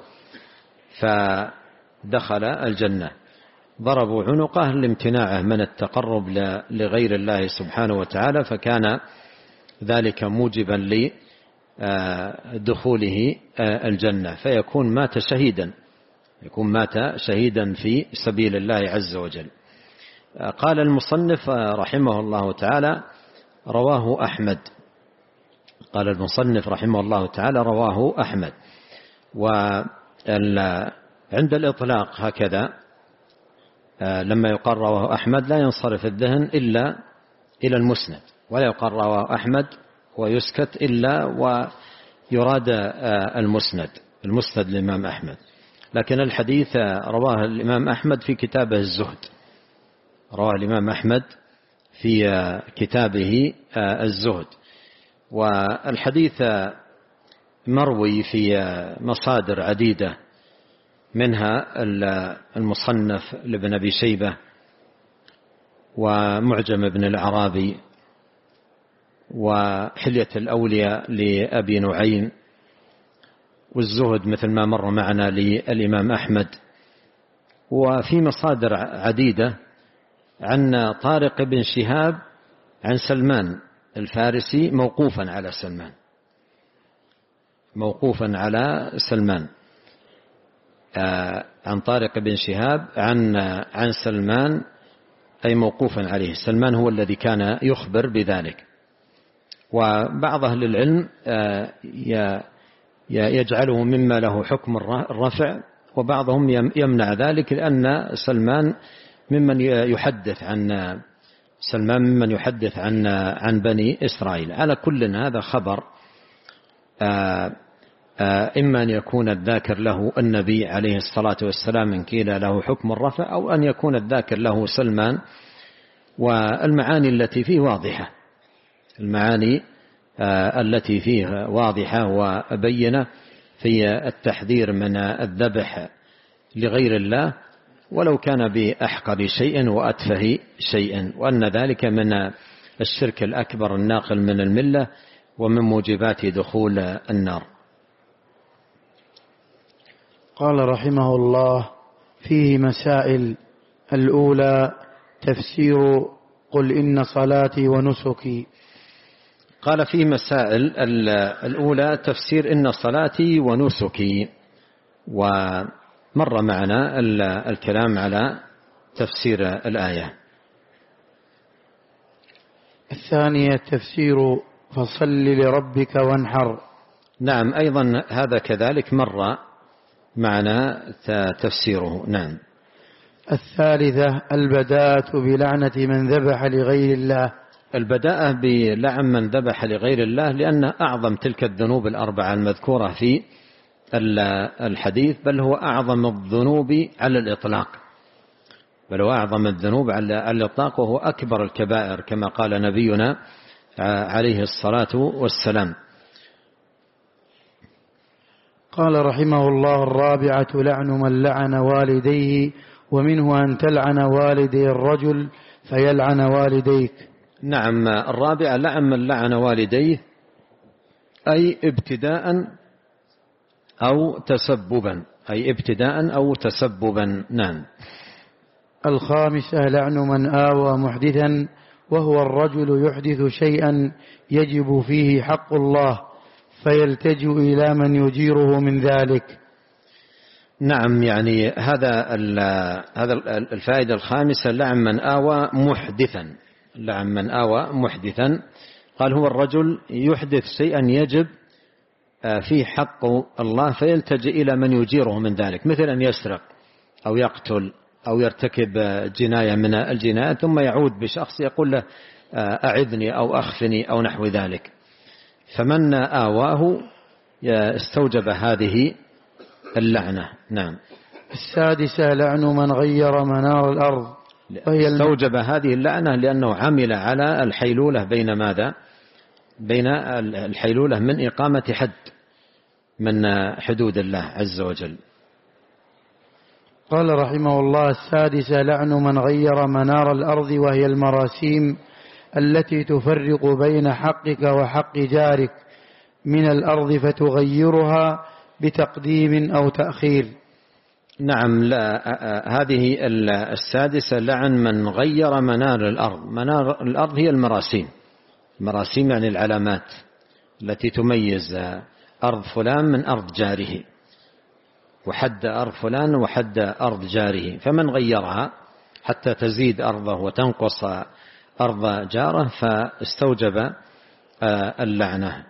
فدخل الجنة. ضربوا عنقه لامتناعه من التقرب لغير الله سبحانه وتعالى، فكان ذلك موجبا لدخوله الجنة، فيكون مات شهيدا، يكون مات شهيدا في سبيل الله عز وجل. قال المصنف رحمه الله تعالى: رواه أحمد. قال المصنف رحمه الله تعالى: رواه أحمد. وعند الإطلاق هكذا لما يقال رواه أحمد لا ينصرف الذهن إلا إلى المسند، ولا يقال رواه أحمد ويسكت إلا ويراد المسند، المسند للإمام أحمد. لكن الحديث رواه الإمام أحمد في كتابه الزهد، رواه الإمام أحمد في كتابه الزهد. والحديث مروي في مصادر عديدة، منها المصنف لابن أبي شيبة، ومعجم ابن الأعرابي، وحلية الأولياء لأبي نعيم، والزهد مثل ما مر معنا للإمام أحمد. وفي مصادر عديدة عن طارق بن شهاب عن سلمان الفارسي موقوفا على سلمان، موقوفا على سلمان عن طارق بن شهاب عن عن سلمان، أي موقوفا عليه. سلمان هو الذي كان يخبر بذلك. وبعض أهل العلم يجعله مما له حكم الرفع، وبعضهم يمنع ذلك، لأن سلمان ممن يحدث عن سلمان ممن يحدث عن عن بني إسرائيل. على كل هذا خبر، إما أن يكون الذاكر له النبي عليه الصلاة والسلام إن قيل له حكم الرفع، أو أن يكون الذاكر له سلمان. والمعاني التي فيه واضحة، المعاني التي فيه واضحة وبينة في التحذير من الذبح لغير الله، ولو كان بأحقر شيء وأتفه شيء، وأن ذلك من الشرك الأكبر الناقل من الملة ومن موجبات دخول النار. قال رحمه الله: فيه مسائل. الأولى تفسير قل إن صلاتي ونسكي. قال فيه مسائل. الأولى تفسير إن صلاتي ونسكي، ومر معنا الكلام على تفسير الآية. الثانية تفسير فصل لربك وانحر. نعم أيضا هذا كذلك مر معنا تفسيره. نعم. الثالثة البداءة بلعنة من ذبح لغير الله. البداءة بلعن من ذبح لغير الله لأن أعظم تلك الذنوب الأربعة المذكورة في الحديث، بل هو أعظم الذنوب على الإطلاق بل هو أعظم الذنوب على الإطلاق وهو أكبر الكبائر كما قال نبينا عليه الصلاة والسلام. قال رحمه الله: الرابعة لعن من لعن والديه، ومنه أن تلعن والدي الرجل فيلعن والديك. نعم. الرابعة لعن من لعن والديه، أي ابتداء أو تسببا أي ابتداء أو تسببا. نعم. الخامسة لعن من آوى محدثا، وهو الرجل يحدث شيئا يجب فيه حق الله فيلتجئ إلى من يجيره من ذلك. نعم. يعني هذا هذا الفائدة الخامسة لعن من آوى محدثا. لعن من آوى محدثا قال هو الرجل يحدث شيئا يجب فيه حق الله فيلتجئ إلى من يجيره من ذلك، مثل أن يسرق أو يقتل أو يرتكب جناية من الجنايات ثم يعود بشخص يقول له أعذني أو أخفني أو نحو ذلك، فمن آواه استوجب هذه اللعنة. نعم. السادسة لعن من غير منار الأرض، استوجب هذه اللعنة لأنه عمل على الحيلولة بين ماذا؟ بين الحيلولة من إقامة حد من حدود الله عز وجل. قال رحمه الله: السادسة لعن من غير منار الأرض، وهي المراسيم التي تفرق بين حقك وحق جارك من الأرض فتغيرها بتقديم أو تأخير. نعم. لا هذه السادسة لعن من غير منار الأرض. منار الأرض هي المراسيم. المراسيم يعني العلامات التي تميز أرض فلان من أرض جاره، وحد أرض فلان وحد أرض جاره، فمن غيرها حتى تزيد أرضه وتنقص أرض جاره فاستوجب اللعنة.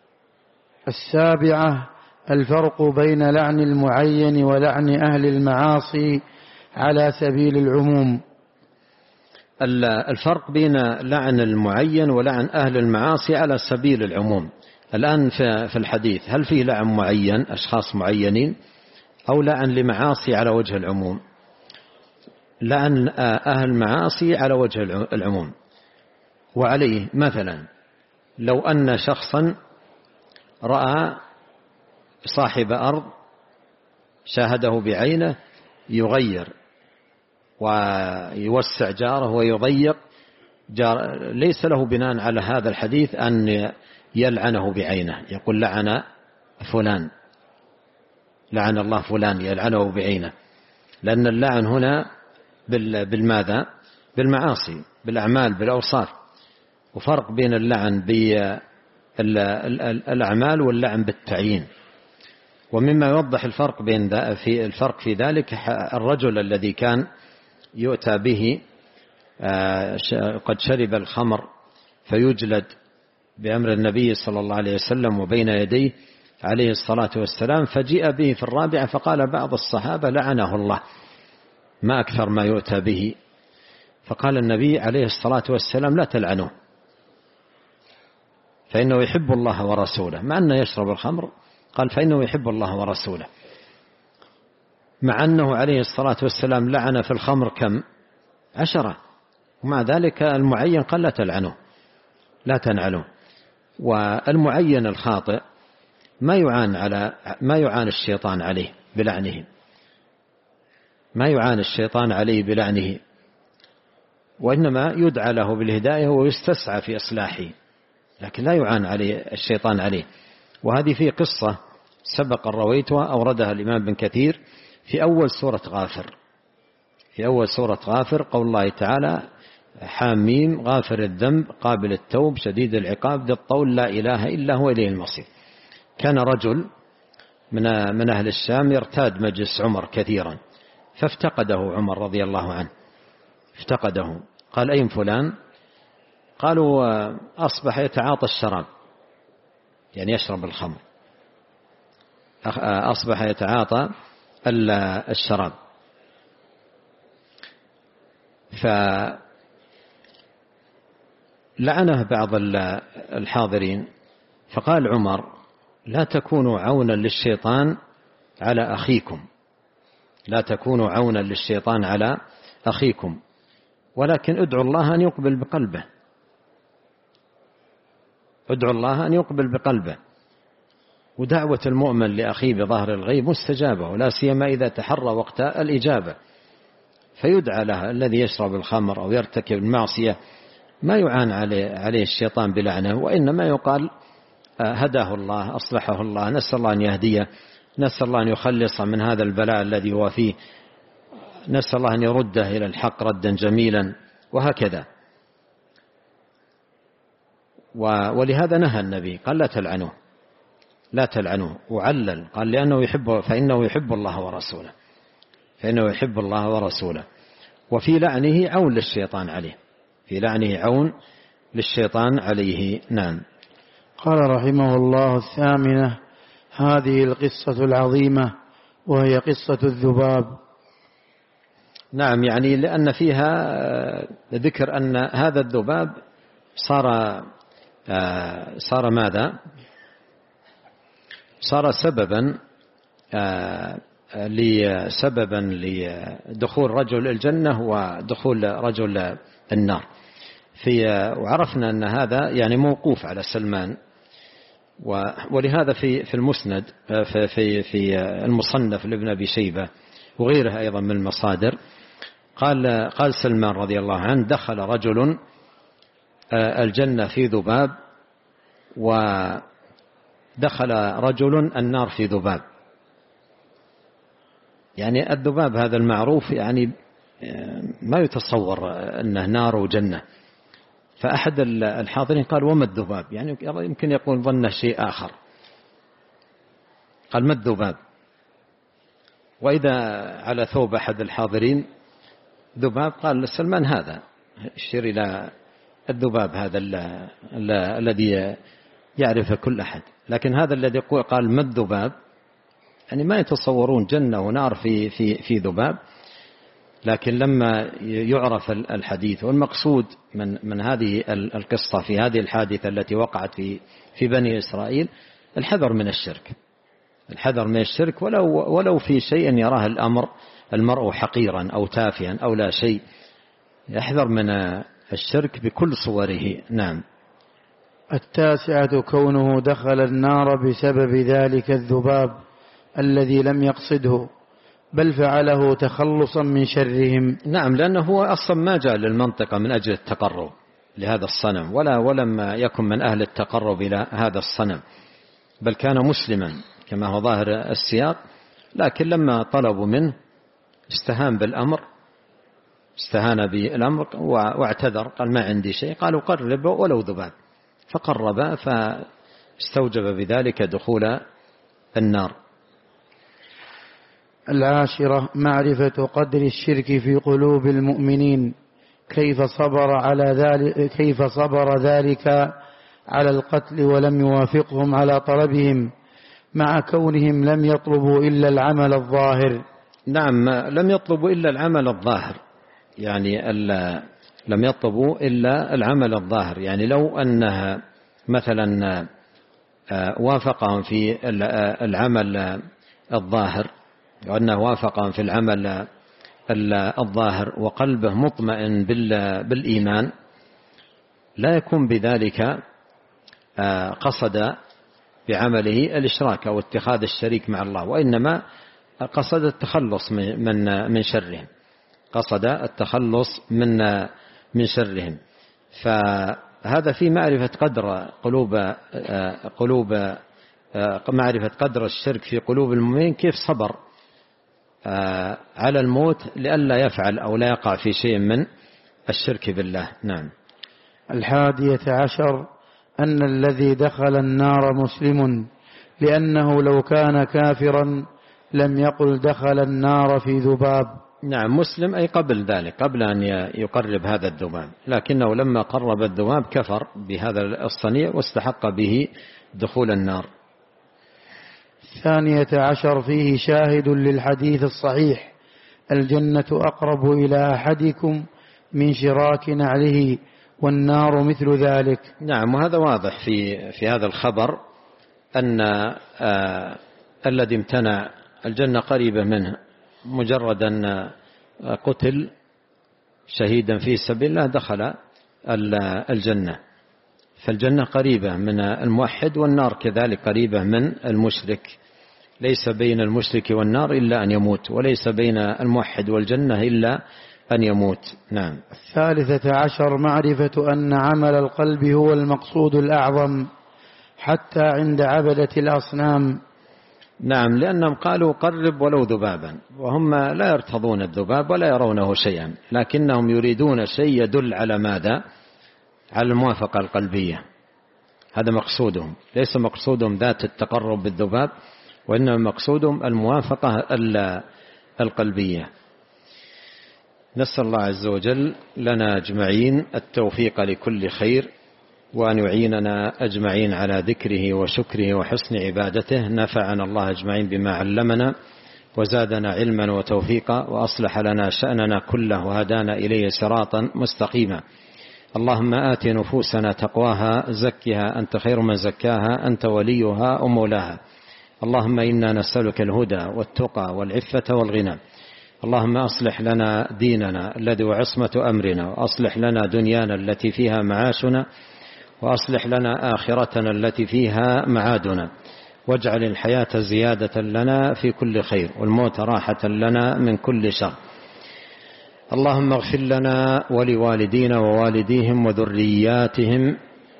السابعة الفرق بين لعن المعين ولعن أهل المعاصي على سبيل العموم. الفرق بين لعن المعين ولعن أهل المعاصي على سبيل العموم. الآن في الحديث هل فيه لعن معين أشخاص معينين أو لعن لمعاصي على وجه العموم؟ لعن أهل المعاصي على وجه العموم. وعليه مثلا لو أن شخصا رأى صاحب أرض شاهده بعينه يغير ويوسع جاره ويضيق جار، ليس له بناء على هذا الحديث أن يلعنه بعينه، يقول لعن فلان لعن الله فلان يلعنه بعينه، لأن اللعن هنا بالماذا؟ بالمعاصي بالأعمال بالأوصاف، وفرق بين اللعن بالأعمال واللعن بالتعيين. ومما يوضح الفرق بين في الفرق في ذلك الرجل الذي كان يؤتى به قد شرب الخمر فيجلد بأمر النبي صلى الله عليه وسلم وبين يديه عليه الصلاة والسلام، فجيء به في الرابعة فقال بعض الصحابة لعنه الله ما أكثر ما يؤتى به، فقال النبي عليه الصلاة والسلام لا تلعنه فإنه يحب الله ورسوله، مع أنه يشرب الخمر قال فإنه يحب الله ورسوله، مع أنه عليه الصلاة والسلام لعن في الخمر كم؟ عشرة، ومع ذلك المعين قال لا تلعنه لا تنعله. والمعين الخاطئ ما يعان على ما يعان الشيطان عليه بلعنه، ما يعان الشيطان عليه بلعنه، وإنما يدعى له بالهداية ويستسعى في إصلاحه، لكن لا يعان عليه الشيطان عليه. وهذه في قصة سبق رويتها أوردها الإمام بن كثير في أول سورة غافر، في أول سورة غافر قول الله تعالى حاميم غافر الذنب قابل التوب شديد العقاب ذي الطول لا إله إلا هو إليه المصير. كان رجل من من أهل الشام يرتاد مجلس عمر كثيرا، فافتقده عمر رضي الله عنه، افتقده قال أين فلان؟ قالوا أصبح يتعاطى الشراب يعني يشرب الخمر، أصبح يتعاطى الشراب. فلعنه بعض الحاضرين، فقال عمر: لا تكونوا عونا للشيطان على أخيكم، لا تكونوا عونا للشيطان على أخيكم، ولكن ادعوا الله أن يقبل بقلبه، ادعوا الله أن يقبل بقلبه. ودعوة المؤمن لأخيه بظهر الغيب مستجابة، ولا سيما إذا تحرى وقت الإجابة، فيدعى لها. الذي يشرب الخمر أو يرتكب المعصية ما يعان عليه, عليه الشيطان بلعنه، وإنما يقال هداه الله، أصلحه الله، نسأل الله أن يهديه، نسأل الله أن يخلص من هذا البلاء الذي هو فيه، نسأل الله أن يرده إلى الحق ردا جميلا، وهكذا. ولهذا نهى النبي، قال: لا تلعنوه، لا تلعنوه، وعلل قال: لأنه يحب فإنه يحب الله ورسوله، فإنه يحب الله ورسوله. وفي لعنه عون للشيطان عليه، في لعنه عون للشيطان عليه. نعم. قال رحمه الله: الثامنة، هذه القصة العظيمة وهي قصة الذباب. نعم، يعني لأن فيها ذكر أن هذا الذباب صار صار ماذا؟ صار سببا لسببا لدخول رجل الجنة ودخول رجل النار. في وعرفنا أن هذا يعني موقوف على سلمان، ولهذا في في المسند في في في المصنف لابن أبي شيبة وغيرها أيضا من المصادر، قال قال سلمان رضي الله عنه: دخل رجل الجنة في ذباب، ودخل رجل النار في ذباب. يعني الذباب هذا المعروف يعني ما يتصور أنه نار وجنة. فأحد الحاضرين قال: وما الذباب؟ يعني يمكن يقول ظن شيء آخر. قال: ما الذباب؟ وإذا على ثوب أحد الحاضرين ذباب، قال سلمان: هذا اشير إلى الذباب هذا الذي يعرف كل أحد. لكن هذا الذي قال: ما الذباب؟ يعني ما يتصورون جنة ونار في في في ذباب. لكن لما يعرف الحديث والمقصود من من هذه القصة في هذه الحادثة التي وقعت في في بني إسرائيل، الحذر من الشرك، الحذر من الشرك، ولو ولو في شيء يراه الأمر المرء حقيرا أو تافها أو لا شيء، يحذر من الشرك بكل صوره. نعم. التاسعة، كونه دخل النار بسبب ذلك الذباب الذي لم يقصده، بل فعله تخلصا من شرهم. نعم، لأنه هو أصلا ما جاء للمنطقة من أجل التقرب لهذا الصنم، ولا ولم يكن من أهل التقرب إلى هذا الصنم، بل كان مسلما كما هو ظاهر السياق. لكن لما طلبوا منه استهان بالأمر، استهان بالأمر واعتذر، قال: ما عندي شيء. قالوا: قرب ولو ذباب، فقرب، فاستوجب بذلك دخول النار. العاشرة، معرفة قدر الشرك في قلوب المؤمنين، كيف صبر على ذلك كيف صبر ذلك على القتل ولم يوافقهم على طلبهم، مع كونهم لم يطلبوا إلا العمل الظاهر. نعم، لم يطلبوا إلا العمل الظاهر، يعني لم يطلبوا إلا العمل الظاهر. يعني لو أنها مثلا وافقهم في العمل الظاهر، وأنه وافقهم في العمل الظاهر وقلبه مطمئن بالإيمان، لا يكون بذلك قصد بعمله الإشراك أو اتخاذ الشريك مع الله، وإنما قصد التخلص من من شرهم، قصد التخلص من من شرهم. فهذا في معرفة قدر قلوب قلوب معرفة قدر الشرك في قلوب المؤمنين، كيف صبر على الموت لئلا يفعل أو لا يقع في شيء من الشرك بالله. نعم. الحادية عشر، أن الذي دخل النار مسلم، لأنه لو كان كافرا لم يقل دخل النار في ذباب. نعم، مسلم أي قبل ذلك، قبل أن يقرب هذا الذباب، لكنه لما قرب الذباب كفر بهذا الصنيع واستحق به دخول النار. الثانية عشر فيه شاهد للحديث الصحيح: الجنة أقرب إلى أحدكم من شراك نعله والنار مثل ذلك. نعم، وهذا واضح في في هذا الخبر أن آه الذي امتنع الجنة قريبة منه، مجرد أن قتل شهيدا في سبيل الله دخل الجنة. فالجنة قريبة من الموحد، والنار كذلك قريبة من المشرك. ليس بين المشرك والنار إلا أن يموت، وليس بين الموحد والجنة إلا أن يموت. نعم. الثالثة عشر معرفة أن عمل القلب هو المقصود الأعظم حتى عند عبدة الأصنام. نعم، لأنهم قالوا قرب ولو ذبابا، وهم لا يرتضون الذباب ولا يرونه شيئا، لكنهم يريدون شيء يدل على ماذا؟ على الموافقة القلبية. هذا مقصودهم، ليس مقصودهم ذات التقرب بالذباب، وإنما مقصودهم الموافقة القلبية. نسأل الله عز وجل لنا أجمعين التوفيق لكل خير، وأن يعيننا أجمعين على ذكره وشكره وحسن عبادته. نفعنا الله أجمعين بما علمنا، وزادنا علما وتوفيقا، وأصلح لنا شأننا كله، وهدانا إليه صراطا مستقيما. اللهم آت نفوسنا تقواها، زكها أنت خير من زكاها، أنت وليها ومولاها. اللهم إنا نسألك الهدى والتقى والعفة والغنى. اللهم أصلح لنا ديننا الذي هو عصمة أمرنا، وأصلح لنا دنيانا التي فيها معاشنا، وأصلح لنا آخرتنا التي فيها معادنا، واجعل الحياة زيادة لنا في كل خير، والموت راحة لنا من كل شر. اللهم اغفر لنا ولوالدينا ووالديهم وذرياتهم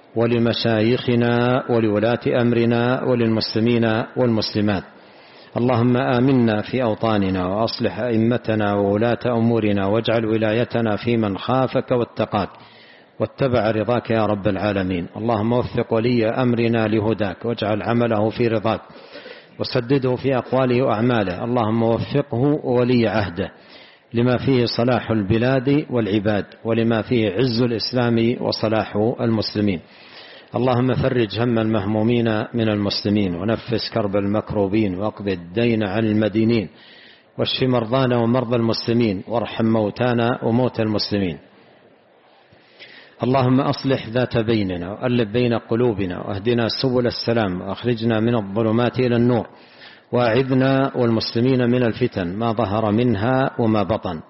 ولمشايخنا ولولاة أمرنا وللمسلمين والمسلمات. اللهم آمنا في أوطاننا، وأصلح أئمتنا وولاة أمورنا، واجعل ولايتنا في من خافك واتقاك واتبع رضاك يا رب العالمين. اللهم وفق ولي أمرنا لهداك، واجعل عمله في رضاك، وسدده في أقواله وأعماله. اللهم وفقه ولي عهده لما فيه صلاح البلاد والعباد، ولما فيه عز الإسلام وصلاح المسلمين. اللهم فرج هم المهمومين من المسلمين، ونفس كرب المكروبين، واقض الدين عن المدينين، واشف مرضانا ومرضى المسلمين، وارحم موتانا وموتى المسلمين. اللهم أصلح ذات بيننا، وألف بين قلوبنا، واهدنا سبل السلام، وأخرجنا من الظلمات إلى النور، وأعذنا والمسلمين من الفتن ما ظهر منها وما بطن.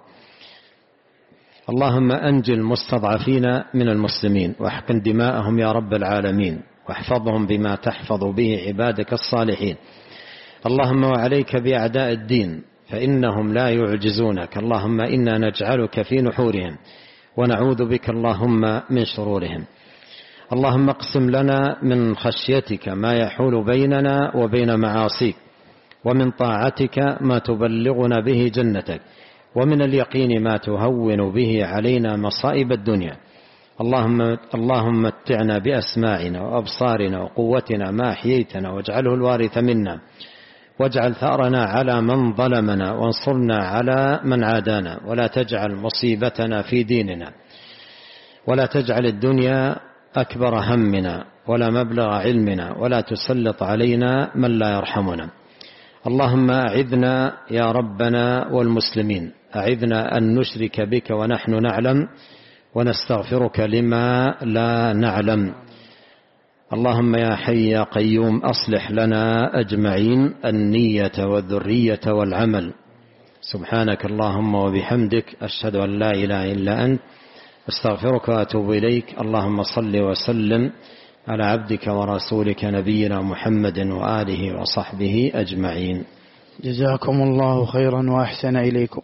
اللهم أنجِ المستضعفين من المسلمين، واحقن دماءهم يا رب العالمين، واحفظهم بما تحفظ به عبادك الصالحين. اللهم وعليك بأعداء الدين، فإنهم لا يعجزونك. اللهم إنا نجعلك في نحورهم، ونعوذ بك اللهم من شرورهم. اللهم اقسم لنا من خشيتك ما يحول بيننا وبين معاصيك، ومن طاعتك ما تبلغنا به جنتك، ومن اليقين ما تهون به علينا مصائب الدنيا. اللهم اللهم متعنا بأسماعنا وأبصارنا وقوتنا ما أحييتنا، واجعله الوارث منا، واجعل ثأرنا على من ظلمنا، وانصرنا على من عادانا، ولا تجعل مصيبتنا في ديننا، ولا تجعل الدنيا أكبر همنا ولا مبلغ علمنا، ولا تسلط علينا من لا يرحمنا. اللهم أعذنا يا ربنا والمسلمين، أعذنا أن نشرك بك ونحن نعلم، ونستغفرك لما لا نعلم. اللهم يا حي يا قيوم أصلح لنا أجمعين النية والذرية والعمل. سبحانك اللهم وبحمدك، أشهد أن لا إله إلا أنت، أستغفرك وأتوب إليك. اللهم صل وسلم على عبدك ورسولك نبينا محمد وآله وصحبه أجمعين. جزاكم الله خيرا وأحسن إليكم.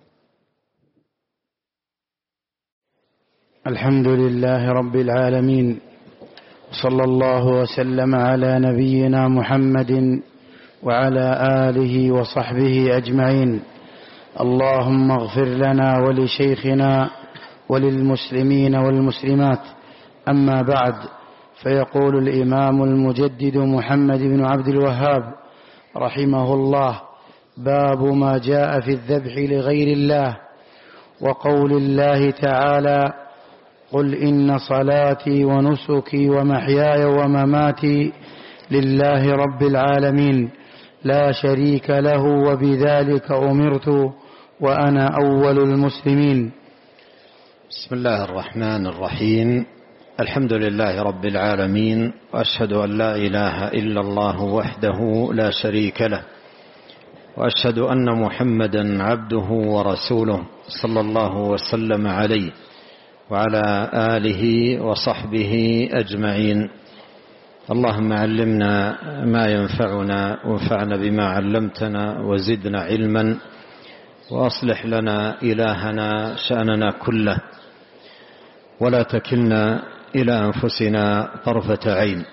الحمد لله رب العالمين، صلى الله وسلم على نبينا محمد وعلى آله وصحبه أجمعين. اللهم اغفر لنا ولشيخنا وللمسلمين والمسلمات. أما بعد، فيقول الإمام المجدد محمد بن عبد الوهاب رحمه الله: باب ما جاء في الذبح لغير الله، وقول الله تعالى: قل إن صلاتي ونسكي ومحياي ومماتي لله رب العالمين لا شريك له وبذلك أمرت وأنا أول المسلمين. بسم الله الرحمن الرحيم. الحمد لله رب العالمين، وأشهد أن لا إله إلا الله وحده لا شريك له، وأشهد أن محمدا عبده ورسوله صلى الله وسلم عليه وعلى آله وصحبه أجمعين. اللهم علمنا ما ينفعنا وانفعنا بما علمتنا وزدنا علما، وأصلح لنا إلهنا شأننا كله، ولا تكلنا إلى أنفسنا طرفة عين.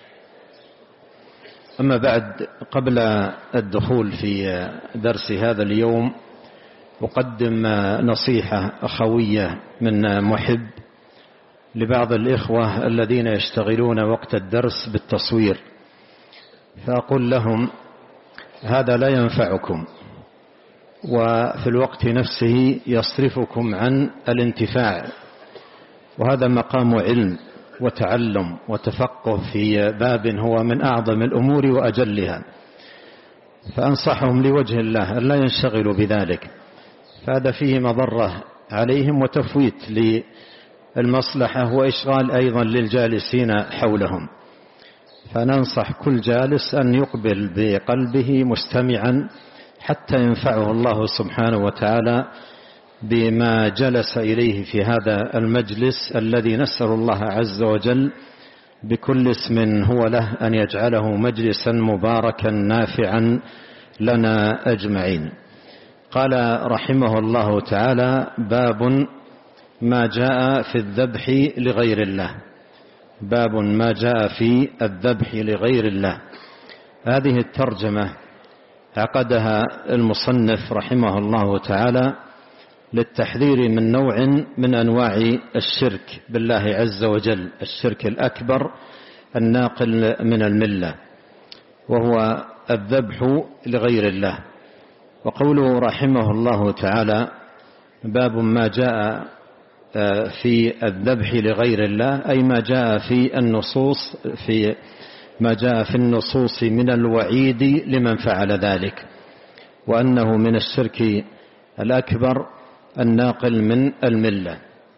أما بعد، قبل الدخول في درس هذا اليوم أقدم نصيحة أخوية من محب لبعض الإخوة الذين يشتغلون وقت الدرس بالتصوير، فأقول لهم: هذا لا ينفعكم، وفي الوقت نفسه يصرفكم عن الانتفاع، وهذا مقام علم وتعلم وتفقه في باب هو من أعظم الأمور وأجلها، فأنصحهم لوجه الله أن لا ينشغلوا بذلك، فهذا فيه مضرة عليهم وتفويت للمصلحة وإشغال أيضا للجالسين حولهم. فننصح كل جالس أن يقبل بقلبه مستمعا حتى ينفعه الله سبحانه وتعالى بما جلس إليه في هذا المجلس الذي نسأل الله عز وجل بكل اسم هو له أن يجعله مجلسا مباركا نافعا لنا أجمعين. قال رحمه الله تعالى: باب ما جاء في الذبح لغير الله. باب ما جاء في الذبح لغير الله. هذه الترجمة عقدها المصنف رحمه الله تعالى للتحذير من نوع من أنواع الشرك بالله عز وجل، الشرك الأكبر الناقل من الملة، وهو الذبح لغير الله. وقوله رحمه الله تعالى: باب ما جاء في الذبح لغير الله، أي ما جاء في النصوص في ما جاء في النصوص من الوعيد لمن فعل ذلك، وأنه من الشرك الأكبر الناقل من الملة.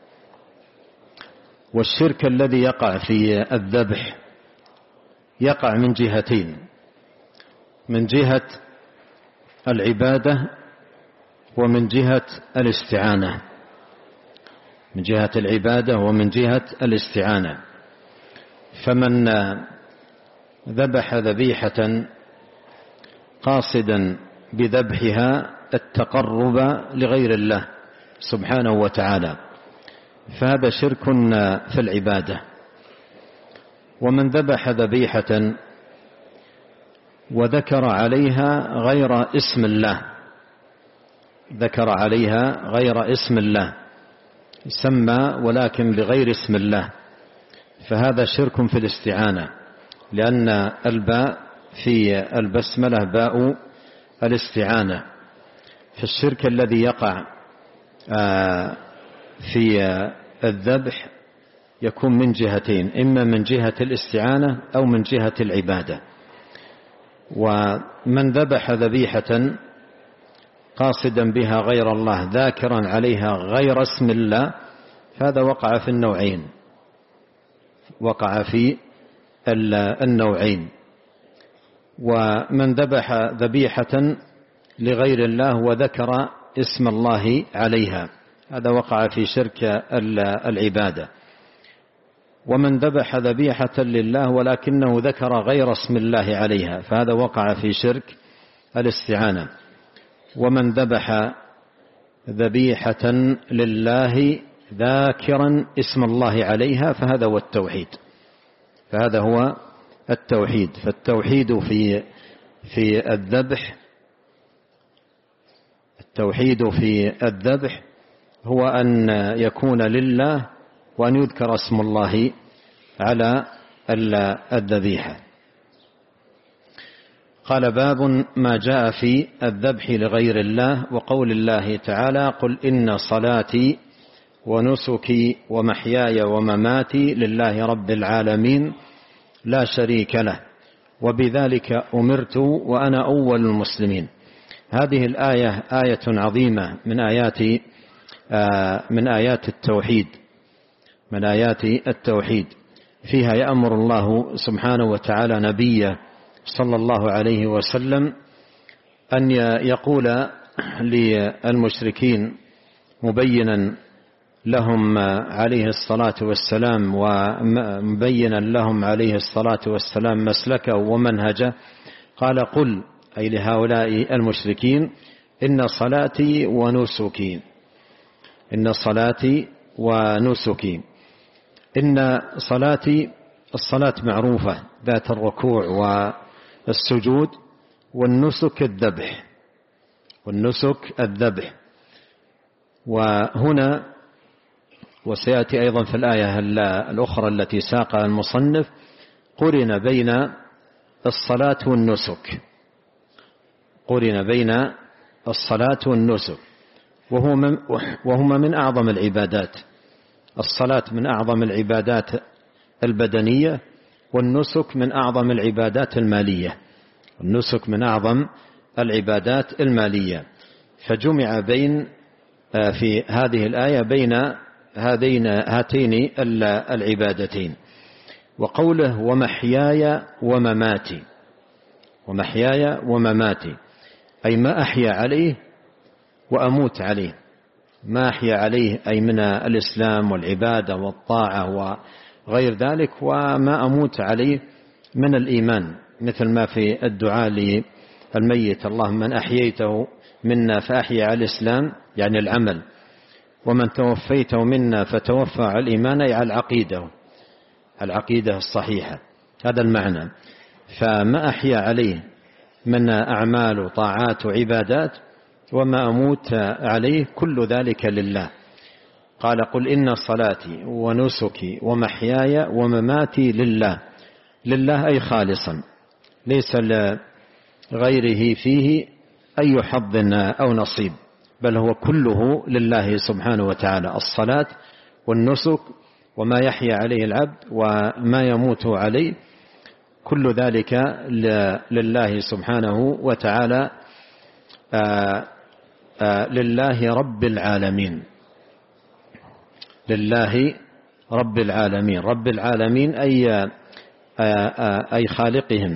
والشرك الذي يقع في الذبح يقع من جهتين: من جهة العبادة ومن جهة الاستعانة. من جهة العبادة ومن جهة الاستعانة. فمن ذبح ذبيحة قاصدا بذبحها التقرب لغير الله سبحانه وتعالى فهذا شرك في العبادة. ومن ذبح ذبيحة وذكر عليها غير اسم الله، ذكر عليها غير اسم الله، سمى ولكن بغير اسم الله، فهذا شرك في الاستعانة، لأن الباء في البسملة باء الاستعانة. فالشرك الذي يقع في الذبح يكون من جهتين: إما من جهة الاستعانة أو من جهة العبادة. ومن ذبح ذبيحة قاصدا بها غير الله ذاكرا عليها غير اسم الله فهذا وقع في النوعين، وقع في النوعين. ومن ذبح ذبيحة لغير الله وذكر اسم الله عليها هذا وقع في شرك العبادة. ومن ذبح ذبيحة لله ولكنه ذكر غير اسم الله عليها فهذا وقع في شرك الاستعانة. ومن ذبح ذبيحة لله ذاكرا اسم الله عليها فهذا هو التوحيد، فهذا هو التوحيد. فالتوحيد في في الذبح التوحيد في الذبح هو أن يكون لله وأن يذكر اسم الله على الذبيحة. قال: باب ما جاء في الذبح لغير الله، وقول الله تعالى: قل إن صلاتي ونسكي ومحياي ومماتي لله رب العالمين لا شريك له وبذلك أمرت وأنا أول المسلمين. هذه الآية آية عظيمة من آيات من آيات التوحيد من آيات التوحيد فيها يأمر الله سبحانه وتعالى نبيه صلى الله عليه وسلم أن يقول للمشركين مبينا لهم عليه الصلاة والسلام ومبينا لهم عليه الصلاة والسلام مسلكه ومنهجه، قال: قل، أي لهؤلاء المشركين: إن صلاتي ونسكي إن صلاتي ونسكي إن صلاتي، الصلاة معروفة ذات الركوع والسجود، والنسك الذبح والنسك الذبح وهنا وسيأتي أيضا في الآية الأخرى التي ساقها المصنف قرن بين الصلاة والنسك قرن بين الصلاة والنسك وهما من أعظم العبادات. الصلاة من أعظم العبادات البدنية، والنسك من أعظم العبادات المالية النسك من أعظم العبادات المالية فجمع بين في هذه الآية بين هذين هاتين العبادتين. وقوله: ومحياي ومماتي ومحياي ومماتي أي ما أحيا عليه وأموت عليه. ما أحيا عليه أي من الإسلام والعبادة والطاعة وغير ذلك، وما أموت عليه من الإيمان، مثل ما في الدعاء للميت: اللهم من أحييته منا فأحيا على الإسلام، يعني العمل، ومن توفيته منا فتوفى على الإيمان، أي على العقيدة العقيدة الصحيحة. هذا المعنى. فما أحيا عليه من أعمال وطاعات وعبادات، وما أموت عليه، كل ذلك لله. قال: قل إن صلاتي ونسكي ومحياي ومماتي لله. لله أي خالصا، ليس لغيره فيه أي حظ أو نصيب، بل هو كله لله سبحانه وتعالى. الصلاة والنسك وما يحيا عليه العبد وما يموت عليه، كل ذلك لله سبحانه وتعالى، آآ آآ لله رب العالمين لله رب العالمين رب العالمين أي آآ أي خالقهم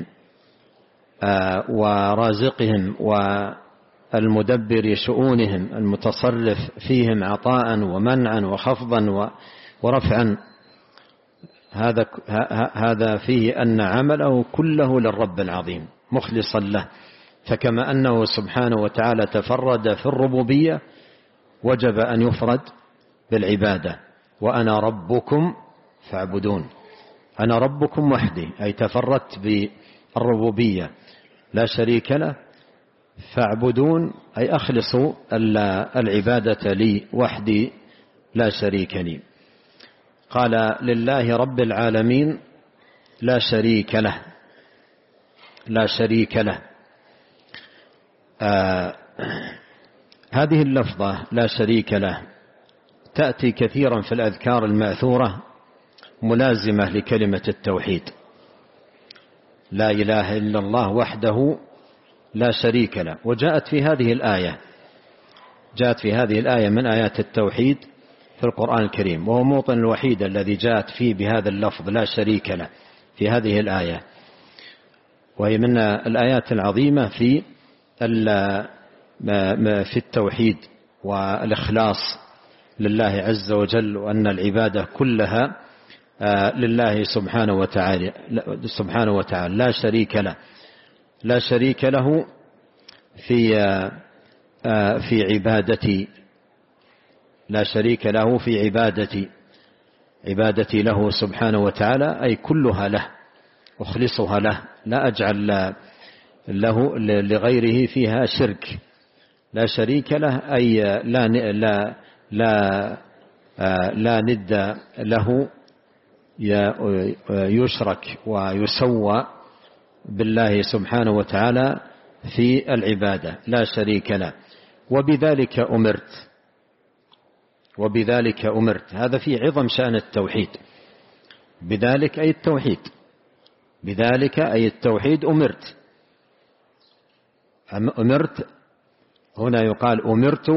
ورازقهم والمدبر شؤونهم، المتصرف فيهم عطاء ومنعا وخفضا ورفعا. هذا هذا فيه أن عمله كله للرب العظيم مخلصا له. فكما أنه سبحانه وتعالى تفرد في الربوبية، وجب أن يفرد بالعبادة. وأنا ربكم فاعبدون. أنا ربكم وحدي، أي تفردت بالربوبية لا شريك له، فاعبدون أي أخلصوا العبادة لي وحدي لا شريك لي. قال: لله رب العالمين لا شريك له لا شريك له آه هذه اللفظة لا شريك له تأتي كثيرا في الأذكار المأثورة ملازمة لكلمة التوحيد. لا إله إلا الله وحده لا شريك له. وجاءت في هذه الآية جاءت في هذه الآية من آيات التوحيد في القرآن الكريم، وهو الموطن الوحيد الذي جاءت فيه بهذا اللفظ لا شريك له في هذه الآية، وهي من الآيات العظيمة في في التوحيد والإخلاص لله عز وجل، وأن العبادة كلها لله سبحانه وتعالى سبحانه وتعالى لا شريك له لا شريك له في في عبادتي لا شريك له في عبادتي عبادتي له سبحانه وتعالى، أي كلها له، أخلصها له، لا أجعل له لغيره فيها شرك. لا شريك له أي لا لا لا لا ند له يشرك ويسوى بالله سبحانه وتعالى في العبادة، لا شريك له. وبذلك أمرت وبذلك أمرت هذا في عظم شأن التوحيد. بذلك أي التوحيد بذلك أي التوحيد أمرت. أمرت هنا يقال أمرت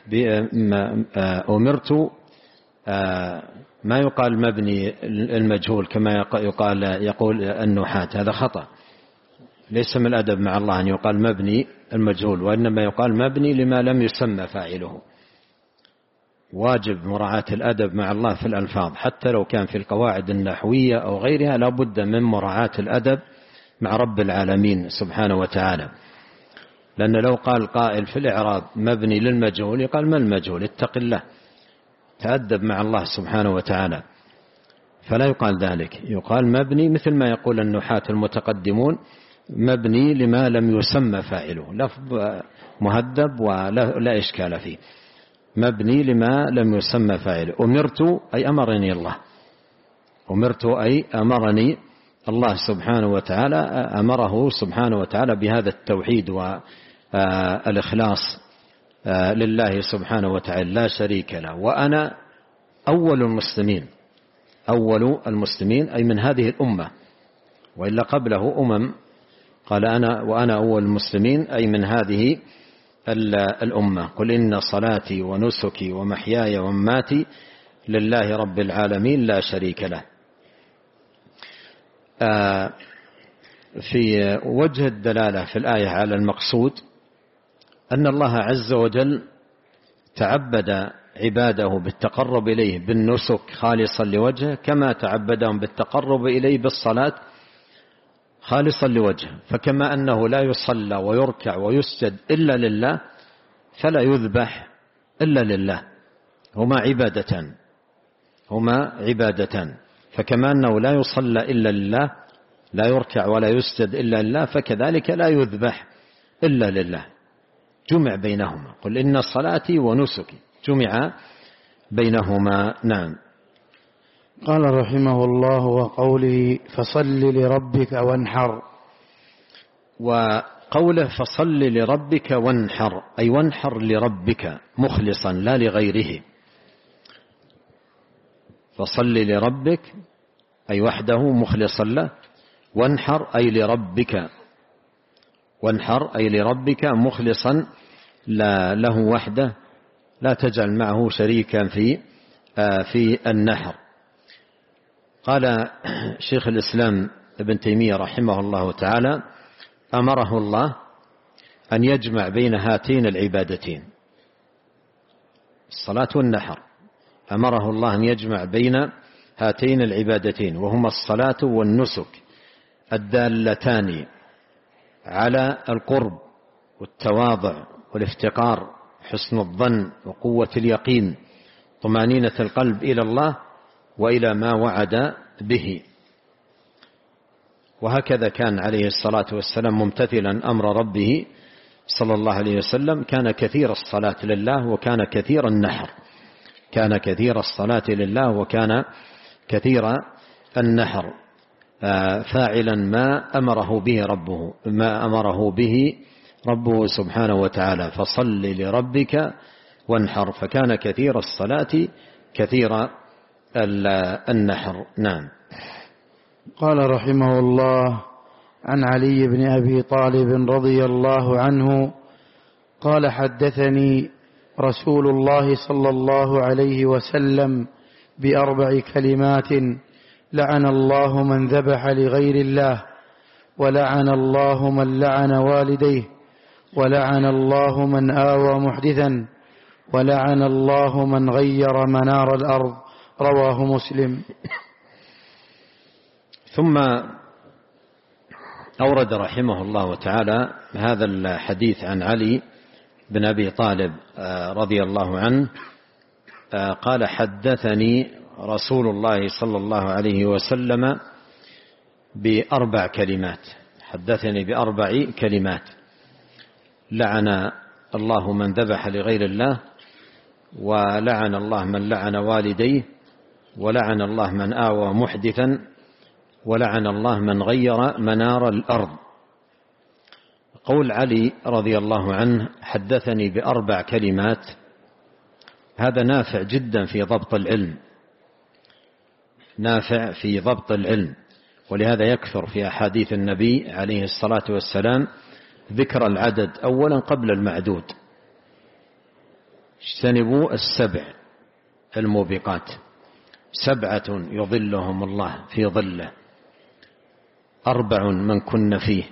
أمرت ما يقال مبني المجهول كما يقال يقول النحاة، هذا خطأ. ليس من الأدب مع الله أن يقال مبني المجهول، وإنما يقال مبني لما لم يسمى فاعله. واجب مراعاة الأدب مع الله في الألفاظ، حتى لو كان في القواعد النحوية أو غيرها لا بد من مراعاة الأدب مع رب العالمين سبحانه وتعالى. لأن لو قال قائل في الإعراب مبني للمجهول يقال ما المجهول؟ اتق الله، تأدب مع الله سبحانه وتعالى. فلا يقال ذلك، يقال مبني مثل ما يقول النحاة المتقدمون مبني لما لم يسمى فاعله، لفظ مهذب ولا لا إشكال فيه. مبني لما لم يسمى فاعله. أمرت أي أمرني الله، أمرت أي أمرني الله سبحانه وتعالى، أمره سبحانه وتعالى بهذا التوحيد والإخلاص لله سبحانه وتعالى لا شريك له. وأنا أول المسلمين، أول المسلمين أي من هذه الأمة، وإلا قبله أمم. قال أنا وأنا أول المسلمين أي من هذه الأمة. قل إن صلاتي ونسكي ومحياي ومماتي لله رب العالمين لا شريك له. في وجه الدلالة في الآية على المقصود أن الله عز وجل تعبد عباده بالتقرب إليه بالنسك خالصا لوجهه، كما تعبدهم بالتقرب إليه بالصلاة خالصا لوجهه. فكما أنه لا يصلى ويركع ويسجد إلا لله، فلا يذبح إلا لله. هما عبادتان، هما عبادتان. فكما أنه لا يصلى إلا لله، لا يركع ولا يسجد إلا لله، فكذلك لا يذبح إلا لله. جمع بينهما. قل إن صلاتي ونسكي جمع بينهما. نعم. قال رحمه الله: وقوله فصل لربك وانحر. وقوله فصل لربك وانحر أي وانحر لربك مخلصا لا لغيره. فصل لربك أي وحده مخلصا له، وانحر أي لربك، وانحر أي لربك مخلصا له وحده، لا تجعل معه شريكا في في النحر. قال شيخ الإسلام ابن تيمية رحمه الله تعالى: أمره الله أن يجمع بين هاتين العبادتين، الصلاة والنحر. أمره الله أن يجمع بين هاتين العبادتين، وهما الصلاة والنسك الدالتان على القرب والتواضع والافتقار، حسن الظن وقوة اليقين، طمأنينة القلب إلى الله وإلى ما وعد به. وهكذا كان عليه الصلاة والسلام ممتثلا أمر ربه صلى الله عليه وسلم. كان كثير الصلاة لله وكان كثير النحر، كان كثير الصلاة لله وكان كثير النحر، فاعلا ما أمره به ربه ما أمره به ربه سبحانه وتعالى. فصل لربك وانحر، فكان كثير الصلاة كثير النحر. نعم. قال رحمه الله: عن علي بن أبي طالب رضي الله عنه قال: حدثني رسول الله صلى الله عليه وسلم بأربع كلمات: لعن الله من ذبح لغير الله، ولعن الله من لعن والديه، ولعن الله من آوى محدثا، ولعن الله من غير منار الأرض. رواه مسلم. ثم أورد رحمه الله تعالى هذا الحديث عن علي بن أبي طالب رضي الله عنه قال: حدثني رسول الله صلى الله عليه وسلم بأربع كلمات. حدثني بأربع كلمات: لعن الله من ذبح لغير الله، ولعن الله من لعن والديه، ولعن الله من آوى محدثا، ولعن الله من غير منار الأرض. قول علي رضي الله عنه: حدثني بأربع كلمات، هذا نافع جدا في ضبط العلم، نافع في ضبط العلم. ولهذا يكثر في أحاديث النبي عليه الصلاة والسلام ذكر العدد أولا قبل المعدود. اجتنبوا السبع الموبقات، سبعة يظلهم الله في ظله، أربع من كن فيه،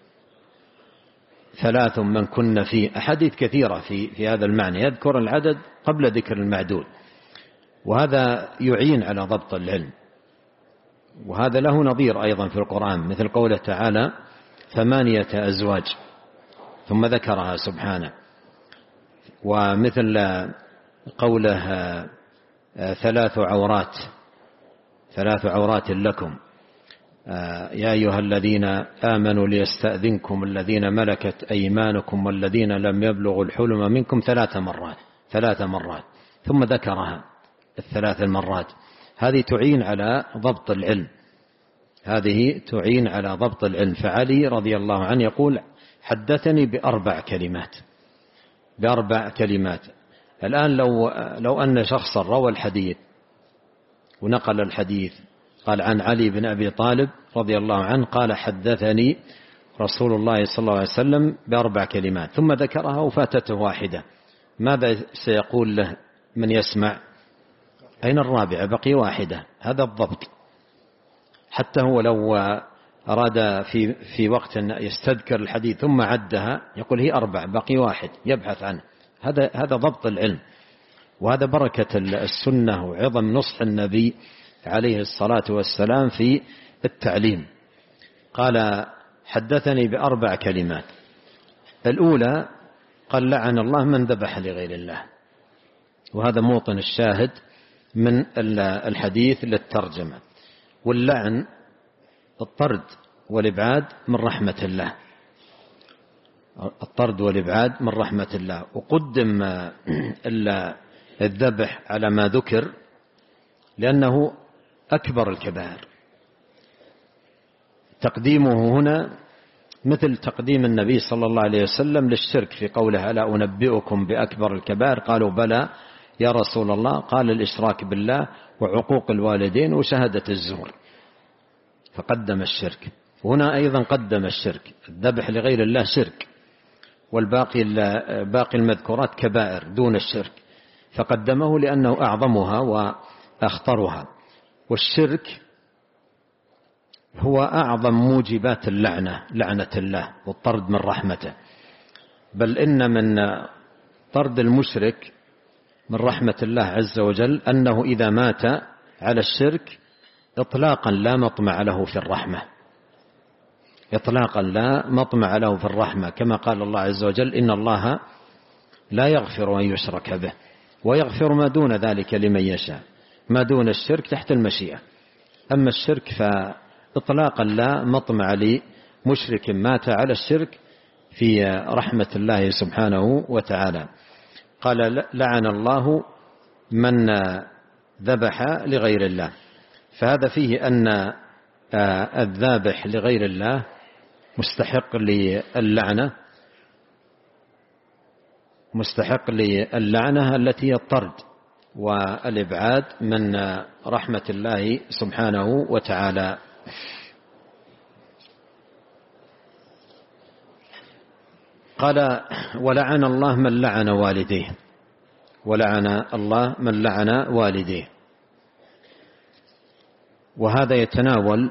ثلاث من كن فيه. أحاديث كثيرة في, في هذا المعنى يذكر العدد قبل ذكر المعدود، وهذا يعين على ضبط العلم. وهذا له نظير أيضا في القرآن، مثل قوله تعالى ثمانية أزواج ثم ذكرها سبحانه، ومثل قوله ثلاث عورات ثلاث عورات لكم يا أيها الذين آمنوا ليستأذنكم الذين ملكت أيمانكم والذين لم يبلغوا الحلم منكم ثلاث مرات ثلاث مرات ثم ذكرها الثلاث المرات. هذه تعين على ضبط العلم هذه تعين على ضبط العلم. فعلي رضي الله عنه يقول حدثني بأربع كلمات بأربع كلمات. الآن لو, لو أن شخصا روى الحديث ونقل الحديث قال عن علي بن أبي طالب رضي الله عنه قال حدثني رسول الله صلى الله عليه وسلم بأربع كلمات ثم ذكرها وفاتته واحدة، ماذا سيقول له من يسمع؟ أين الرابعة؟ بقي واحدة. هذا الضبط. حتى هو لو أراد في, في وقت يستذكر الحديث ثم عدها يقول هي أربع بقي واحد، يبحث عنه. هذا هذا ضبط العلم، وهذا بركة السنة وعظم نصح النبي عليه الصلاة والسلام في التعليم. قال حدثني بأربع كلمات. الأولى قال لعن الله من ذبح لغير الله، وهذا موطن الشاهد من الحديث للترجمة. واللعن الطرد والإبعاد من رحمة الله الطرد والإبعاد من رحمة الله. وقدم الذبح على ما ذكر لأنه أكبر الكبائر. تقديمه هنا مثل تقديم النبي صلى الله عليه وسلم للشرك في قوله ألا أنبئكم بأكبر الكبائر؟ قالوا بلى يا رسول الله، قال الإشراك بالله وعقوق الوالدين وشهادة الزور، فقدم الشرك. هنا أيضا قدم الشرك، الذبح لغير الله شرك، والباقي باقي المذكورات كبائر دون الشرك، فقدمه لأنه أعظمها وأخطرها. والشرك هو أعظم موجبات اللعنة لعنة الله والطرد من رحمته. بل إن من طرد المشرك من رحمة الله عز وجل أنه إذا مات على الشرك إطلاقا لا مطمع له في الرحمة إطلاقا لا مطمع له في الرحمة كما قال الله عز وجل إن الله لا يغفر أن يشرك به ويغفر ما دون ذلك لمن يشاء. ما دون الشرك تحت المشيئة، أما الشرك فإطلاقا لا مطمع لمشرك مات على الشرك في رحمة الله سبحانه وتعالى. قال لعن الله من ذبح لغير الله. فهذا فيه أن الذابح لغير الله مستحق للعنة مستحق للعنة التي هي الطرد والإبعاد من رحمة الله سبحانه وتعالى. قال ولعن الله من لعن والديه ولعن الله من لعن والديه. وهذا يتناول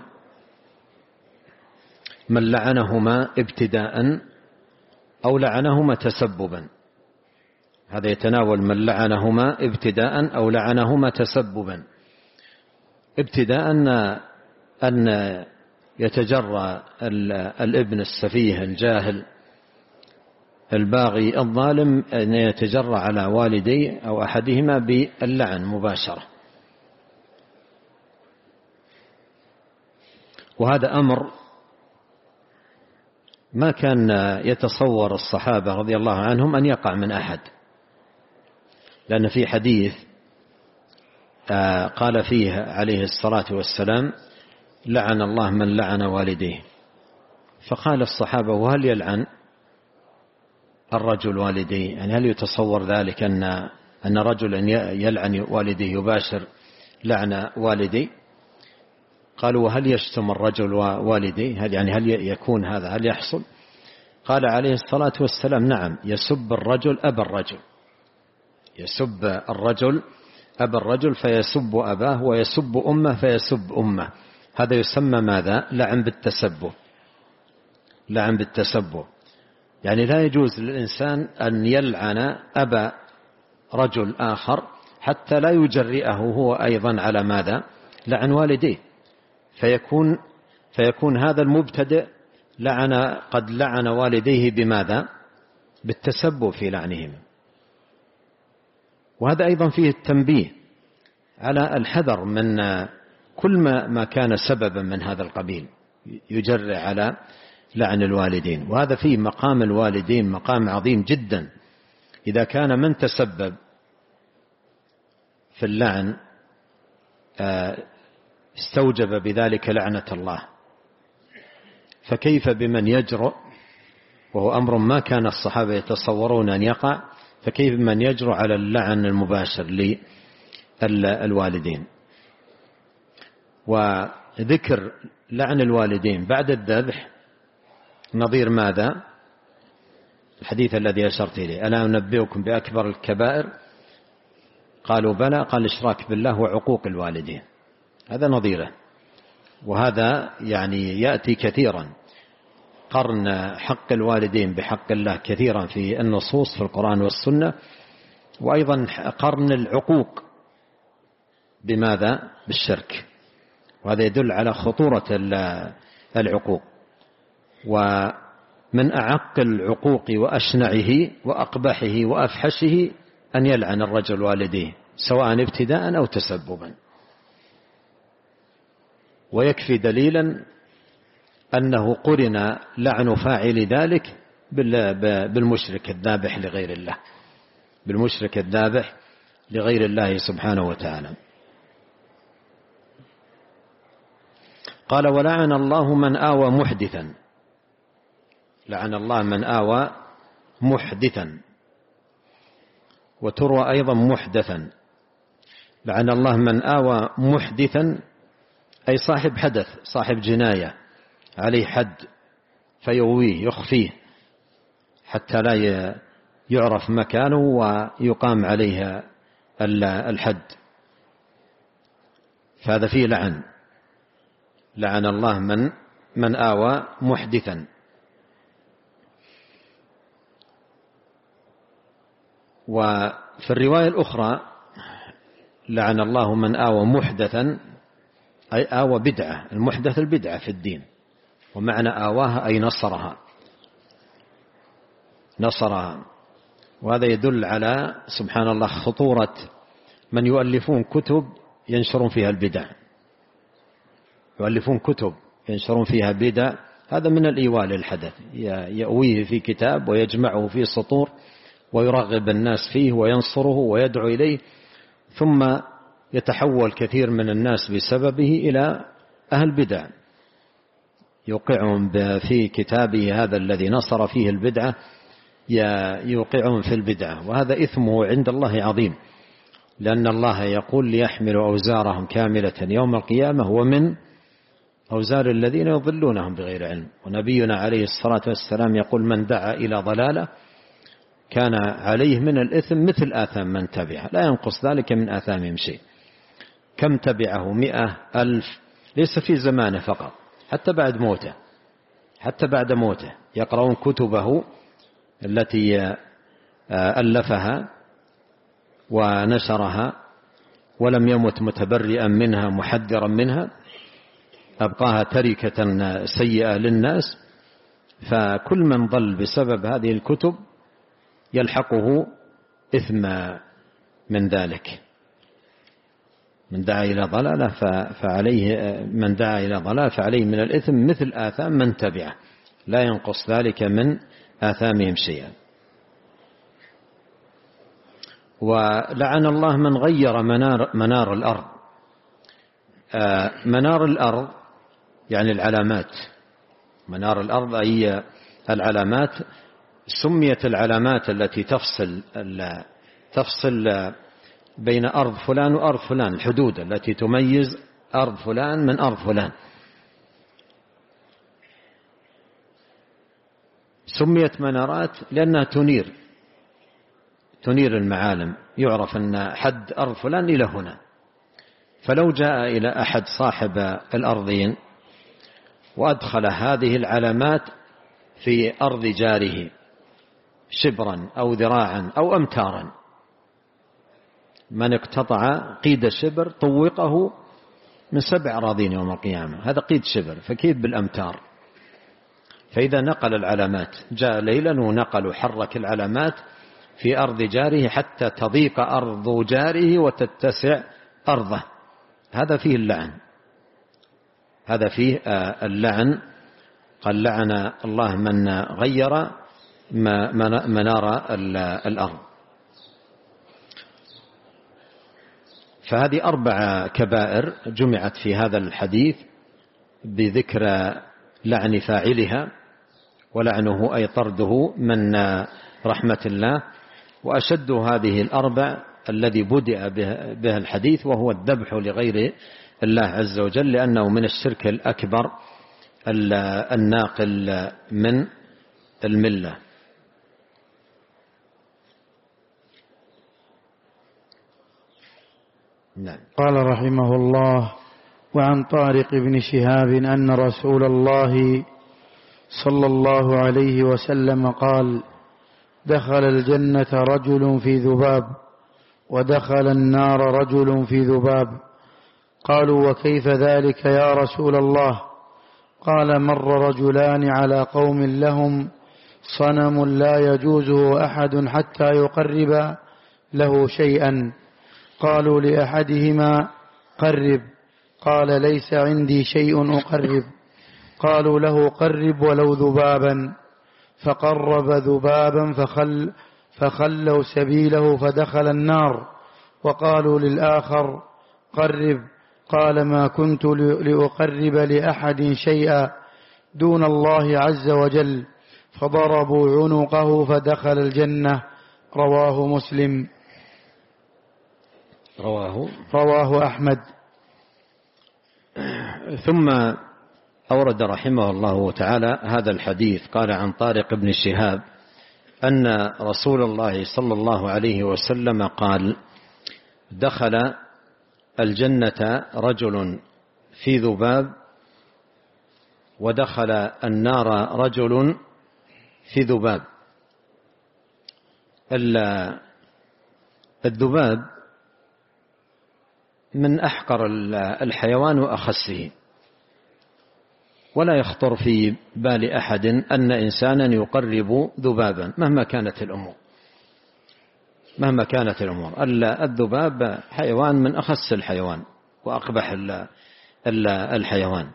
من لعنهما ابتداء أو لعنهما تسببا. هذا يتناول من لعنهما ابتداء أو لعنهما تسببا. ابتداء أن يتجرى الابن السفيه الجاهل الباغي الظالم أن يتجرى على والديه أو أحدهما باللعن مباشرة. وهذا أمر ما كان يتصور الصحابة رضي الله عنهم أن يقع من أحد، لأن في حديث قال فيه عليه الصلاة والسلام لعن الله من لعن والديه. فقال الصحابة وهل يلعن الرجل والديه؟ يعني هل يتصور ذلك أن أن رجلا يلعن والديه يباشر لعن والديه؟ قالوا وهل يشتم الرجل والديه؟ هل يعني هل يكون هذا هل يحصل؟ قال عليه الصلاة والسلام نعم، يسب الرجل أبا الرجل، يسب الرجل أبا الرجل فيسب أباه، ويسب أمه فيسب أمه. هذا يسمى ماذا؟ لعن بالتسبب. لعن بالتسبب يعني لا يجوز للإنسان أن يلعن أبا رجل آخر حتى لا يجرئه هو أيضا على ماذا؟ لعن والديه، فيكون فيكون هذا المبتدئ لعن قد لعن والديه بماذا؟ بالتسبب في لعنهم. وهذا أيضا فيه التنبيه على الحذر من كل ما ما كان سببا من هذا القبيل يجرئ على لعن الوالدين. وهذا فيه مقام الوالدين مقام عظيم جدا. إذا كان من تسبب في اللعن استوجب بذلك لعنة الله، فكيف بمن يجرؤ، وهو أمر ما كان الصحابة يتصورون أن يقع، فكيف بمن يجرؤ على اللعن المباشر للوالدين؟ وذكر لعن الوالدين بعد الذبح نظير ماذا؟ الحديث الذي أشرت إليه: ألا أنبئكم بأكبر الكبائر؟ قالوا بلى، قال الإشراك بالله وعقوق الوالدين. هذا نظيره. وهذا يعني يأتي كثيرا، قرن حق الوالدين بحق الله كثيرا في النصوص في القرآن والسنة، وأيضا قرن العقوق بماذا؟ بالشرك. وهذا يدل على خطورة العقوق. ومن أعق العقوق وأشنعه وأقبحه وأفحشه أن يلعن الرجل والديه سواء ابتداء أو تسببا. ويكفي دليلا أنه قرن لعن فاعل ذلك بالمشرك الذابح لغير الله، بالمشرك الذابح لغير الله سبحانه وتعالى. قال: ولعن الله من آوى محدثا. لعن الله من آوى محدثا، وتروى أيضا محدثا. لعن الله من آوى محدثا أي صاحب حدث، صاحب جناية عليه حد فيويه يخفيه حتى لا يعرف مكانه ويقام عليه الحد، فهذا فيه لعن. لعن الله من من آوى محدثا. وفي الرواية الأخرى: لعن الله من آوى محدثا أي آوى بدعة. المحدث البدعة في الدين، ومعنى آواها أي نصرها نصرها. وهذا يدل على سبحان الله خطورة من يؤلفون كتب ينشرون فيها البدع، يؤلفون كتب ينشرون فيها بدع. هذا من الإيواء للحدث، يأويه في كتاب ويجمعه في سطور ويرغب الناس فيه وينصره ويدعو إليه، ثم يتحول كثير من الناس بسببه إلى أهل بدع، يوقعهم في كتابه هذا الذي نصر فيه البدعة، يوقعهم في البدعة. وهذا إثمه عند الله عظيم، لأن الله يقول: ليحملوا أوزارهم كاملة يوم القيامة ومن أوزار الذين يضلونهم بغير علم. ونبينا عليه الصلاة والسلام يقول: من دعا إلى ضلالة كان عليه من الإثم مثل آثام من تبعه، لا ينقص ذلك من آثامهم شيء. كم تبعه؟ مئة ألف، ليس في زمانه فقط، حتى بعد موته، حتى بعد موته يقرؤون كتبه التي ألفها ونشرها ولم يمت متبرئا منها محذرا منها، أبقاها تركة سيئة للناس. فكل من ضل بسبب هذه الكتب يلحقه إثم من ذلك. من دعا إلى ضلالة فعليه من دعا إلى ضلالة فعليه من الإثم مثل آثام من تبعه، لا ينقص ذلك من آثامهم شيئا. ولعن الله من غير منار, منار الأرض. منار الأرض يعني العلامات. منار الأرض أي العلامات. سميت العلامات التي تفصل تفصل بين أرض فلان وأرض فلان، الحدود التي تميز أرض فلان من أرض فلان. سميت منارات لأنها تنير تنير المعالم، يعرف أن حد أرض فلان إلى هنا. فلو جاء إلى أحد صاحب الأرضين وأدخل هذه العلامات في أرض جاره شبرا أو ذراعا أو أمتارا، من اقتطع قيد الشبر طوقه من سبع أراضين يوم القيامة، هذا قيد شبر، فكيف بالأمتار؟ فإذا نقل العلامات، جاء ليلا ونقل وحرك العلامات في أرض جاره حتى تضيق أرض جاره وتتسع أرضه، هذا فيه اللعن، هذا فيه اللعن. قال لعن الله من غير منار الأرض. فهذه أربع كبائر جمعت في هذا الحديث بذكر لعن فاعلها، ولعنه أي طرده من رحمة الله. وأشد هذه الأربع الذي بدأ بها الحديث وهو الذبح لغير الله عز وجل، لأنه من الشرك الأكبر الناقل من الملة. نعم. قال رحمه الله: وعن طارق بن شهاب أن رسول الله صلى الله عليه وسلم قال: دخل الجنة رجل في ذباب، ودخل النار رجل في ذباب. قالوا: وكيف ذلك يا رسول الله؟ قال: مر رجلان على قوم لهم صنم لا يجوزه أحد حتى يقرب له شيئا. قالوا لأحدهما: قرب. قال: ليس عندي شيء أقرب. قالوا له: قرب ولو ذبابا. فقرب ذبابا فخل فخلوا سبيله فدخل النار. وقالوا للآخر: قرب. قال: ما كنت لأقرب لأحد شيئا دون الله عز وجل. فضربوا عنقه فدخل الجنة. رواه مسلم. رواه رواه أحمد. ثم أورد رحمه الله تعالى هذا الحديث. قال: عن طارق بن شهاب أن رسول الله صلى الله عليه وسلم قال: دخل الجنة رجل في ذباب، ودخل النار رجل في ذباب. الذباب من أحقر الحيوان وأخسه، ولا يخطر في بال أحد أن إنسانا يقرب ذبابا مهما كانت الأمور مهما كانت الأمور. الذباب حيوان من أخس الحيوان وأقبح الحيوان،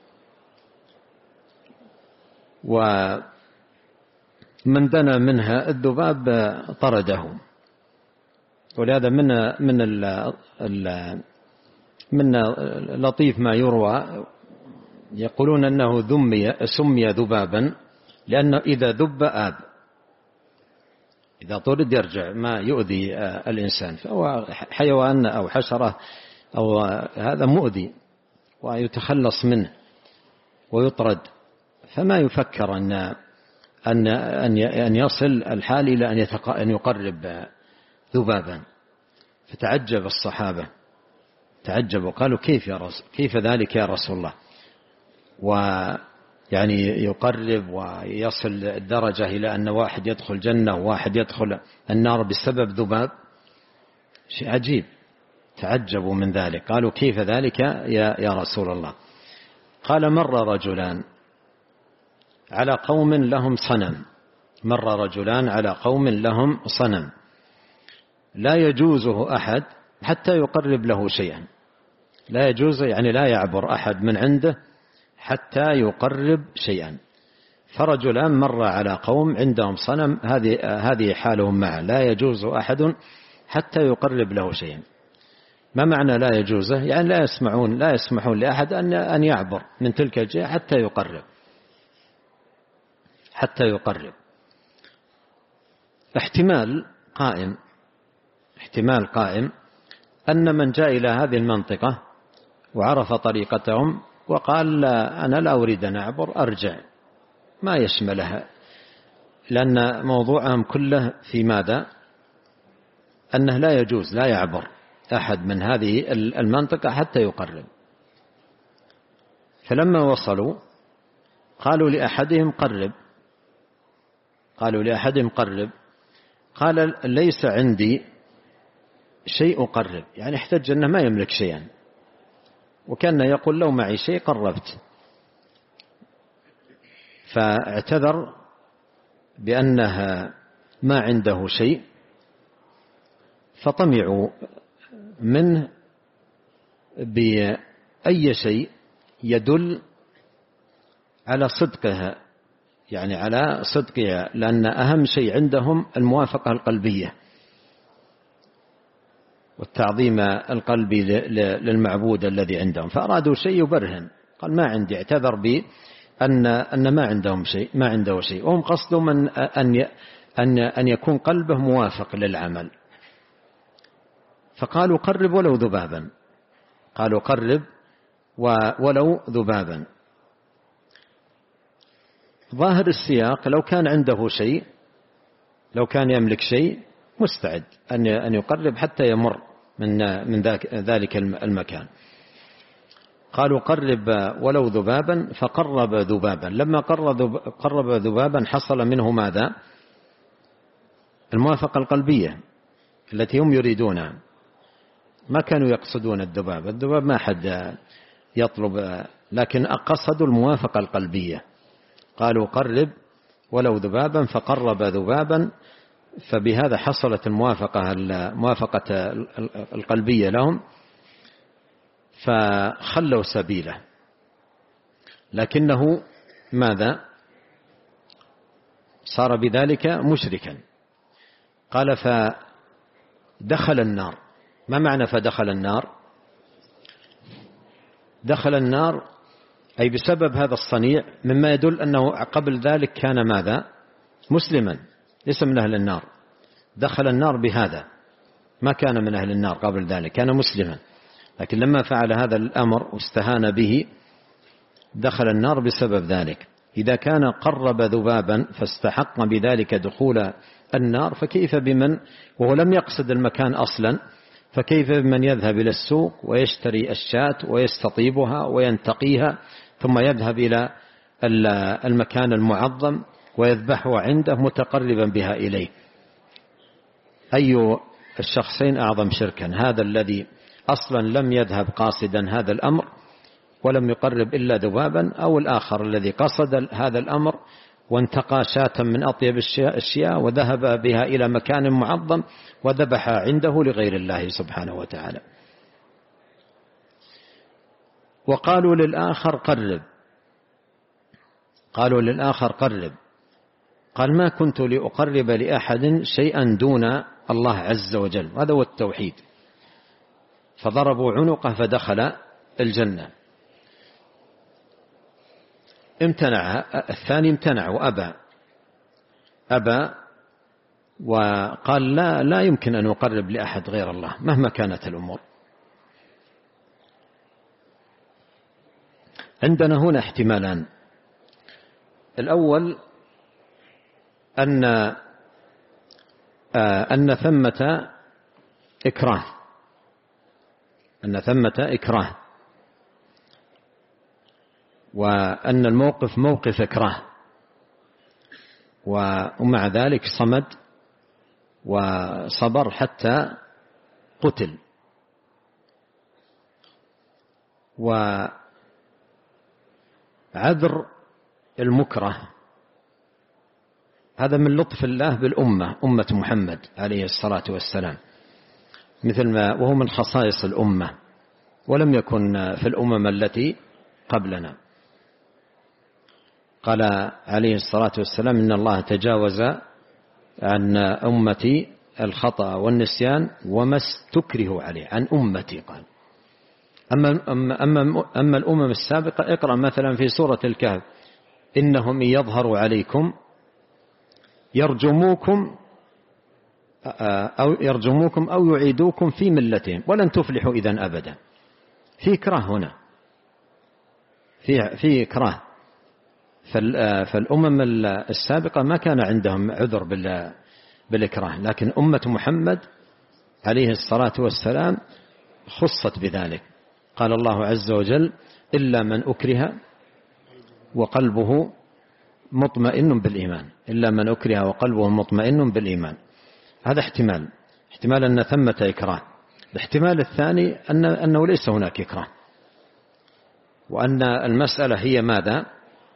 ومن دنا منها الذباب طرده. ولهذا من من ال من لطيف ما يروى، يقولون أنه ذمي سمي ذبابا لأنه إذا ذب آب، إذا طرد يرجع ما يؤذي الإنسان، فهو حيوان أو حشرة أو هذا مؤذي ويتخلص منه ويطرد، فما يفكر أن أن أن يصل الحال إلى أن أن يقرب ذبابا. فتعجب الصحابة، تعجبوا قالوا: كيف يا رسول كيف ذلك يا رسول الله؟ ويعني يقرب ويصل الدرجة إلى أن واحد يدخل جنة وواحد يدخل النار بسبب ذباب؟ شيء عجيب. تعجبوا من ذلك، قالوا: كيف ذلك يا يا رسول الله؟ قال: مر رجلان على قوم لهم صنم مر رجلان على قوم لهم صنم لا يجوزه أحد حتى يقرب له شيئا. لا يجوز يعني لا يعبر أحد من عنده حتى يقرب شيئا. فرجلان مر على قوم عندهم صنم، هذه هذه حالهم معه، لا يجوز أحد حتى يقرب له شيئا. ما معنى لا يجوزه؟ يعني لا يسمعون لا يسمحون لأحد أن أن يعبر من تلك الجهة حتى يقرب حتى يقرب. احتمال قائم احتمال قائم أن من جاء إلى هذه المنطقة وعرف طريقتهم وقال لا أنا لا أريد أن أعبر أرجع، ما يشملها، لأن موضوعهم كله في ماذا؟ أنه لا يجوز لا يعبر أحد من هذه المنطقة حتى يقرب. فلما وصلوا قالوا لأحدهم قرب، قالوا لأحدهم قرب، قال ليس عندي شيء أقرب، يعني احتج أنه ما يملك شيئا، وكان يقول لو معي شيء قربت. فاعتذر بأنها ما عنده شيء، فطمعوا منه بأي شيء يدل على صدقها، يعني على صدقها، لأن أهم شيء عندهم الموافقة القلبية والتعظيم القلبي للمعبود الذي عندهم. فأرادوا شيء يبرهن، قال ما عندي، اعتذر بأن أن ما عندهم شيء، ما عنده شيء، وهم قصدهم أن أن أن أن يكون قلبه موافق للعمل. فقالوا قرب ولو ذبابا، قالوا قرب ولو ذبابا. ظاهر السياق لو كان عنده شيء، لو كان يملك شيء مستعد أن أن يقرب حتى يمر من من ذلك المكان. قالوا قرب ولو ذبابا، فقرب ذبابا. لما قرب ذبابا حصل منه ماذا؟ الموافقة القلبية التي هم يريدونها، ما كانوا يقصدون الذباب، الذباب ما حد يطلب، لكن قصدوا الموافقة القلبية. قالوا قرب ولو ذبابا، فقرب ذبابا، فبهذا حصلت الموافقة الموافقة القلبية لهم، فخلوا سبيله. لكنه ماذا؟ صار بذلك مشركا. قال فدخل النار. ما معنى فدخل النار؟ دخل النار أي بسبب هذا الصنيع، مما يدل أنه قبل ذلك كان ماذا؟ مسلما، ليس من أهل النار. دخل النار بهذا، ما كان من أهل النار قبل ذلك، كان مسلما، لكن لما فعل هذا الأمر واستهان به دخل النار بسبب ذلك. إذا كان قرب ذبابا فاستحق بذلك دخول النار، فكيف بمن وهو لم يقصد المكان أصلا، فكيف بمن يذهب إلى السوق ويشتري الشاة ويستطيبها وينتقيها ثم يذهب إلى المكان المعظم ويذبحها عنده متقربا بها إليه؟ أي الشخصين أعظم شركا؟ هذا الذي أصلا لم يذهب قاصدا هذا الأمر ولم يقرب إلا ذبابا، أو الآخر الذي قصد هذا الأمر وانتقى شاة من أطيب الشياء وذهب بها إلى مكان معظم وذبح عنده لغير الله سبحانه وتعالى. وقالوا للآخر قرب، قالوا للآخر قرب، قال ما كنت لأقرب لأحد شيئا دون الله عز وجل، هذا هو التوحيد. فضربوا عنقه فدخل الجنة. امتنع الثاني، امتنع وأبى، أبى وقال لا لا يمكن أن أقرب لأحد غير الله مهما كانت الأمور. عندنا هنا احتمالان. الأول أن أن ثمة إكراه، أن ثمة إكراه، وأن الموقف موقف إكراه، ومع ذلك صمد وصبر حتى قتل. وعذر المكره هذا من لطف الله بالأمة، أمة محمد عليه الصلاة والسلام، مثل ما وهو من خصائص الأمة، ولم يكن في الأمم التي قبلنا. قال عليه الصلاة والسلام إن الله تجاوز عن أمتي الخطأ والنسيان وما استكره عليه عن أمتي. قال أما, أما, أما, أما الأمم السابقة، اقرأ مثلا في سورة الكهف إنهم يظهروا عليكم يرجموكم أو يرجموكم أو يعيدوكم في ملتهم ولن تفلحوا إذن أبدا. في إكراه هنا، في في إكراه. فالأمم السابقة ما كان عندهم عذر بالإكراه، لكن أمة محمد عليه الصلاة والسلام خصت بذلك. قال الله عز وجل: إلا من أكره وقلبه مطمئن بالإيمان، إلا من أكره وقلبه مطمئن بالإيمان. هذا احتمال، احتمال أن ثمة إكراه. الاحتمال الثاني أن أنه ليس هناك إكراه، وأن المسألة هي ماذا؟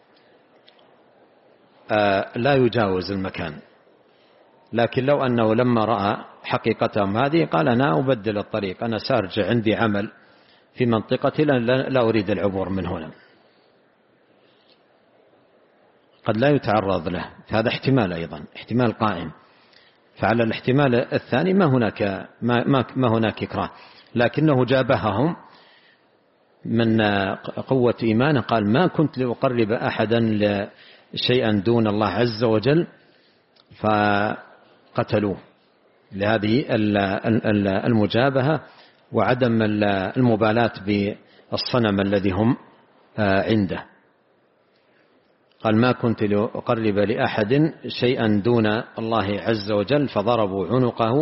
آه لا يجاوز المكان. لكن لو أنه لما رأى حقيقتهم هذه قال: أنا أبدل الطريق، أنا سأرجع، عندي عمل في منطقتي، لا أريد العبور من هنا، قد لا يتعرض له. هذا احتمال أيضا، احتمال قائم. فعلى الاحتمال الثاني ما هناك ما, ما, ما هناك إكراه، لكنه جابههم من قوة إيمانه. قال: ما كنت لأقرب أحدا شيئا دون الله عز وجل، فقتلوه لهذه المجابهة وعدم المبالاة بالصنم الذي هم عنده. قال: ما كنت لأقرب لأحد شيئا دون الله عز وجل، فضربوا عنقه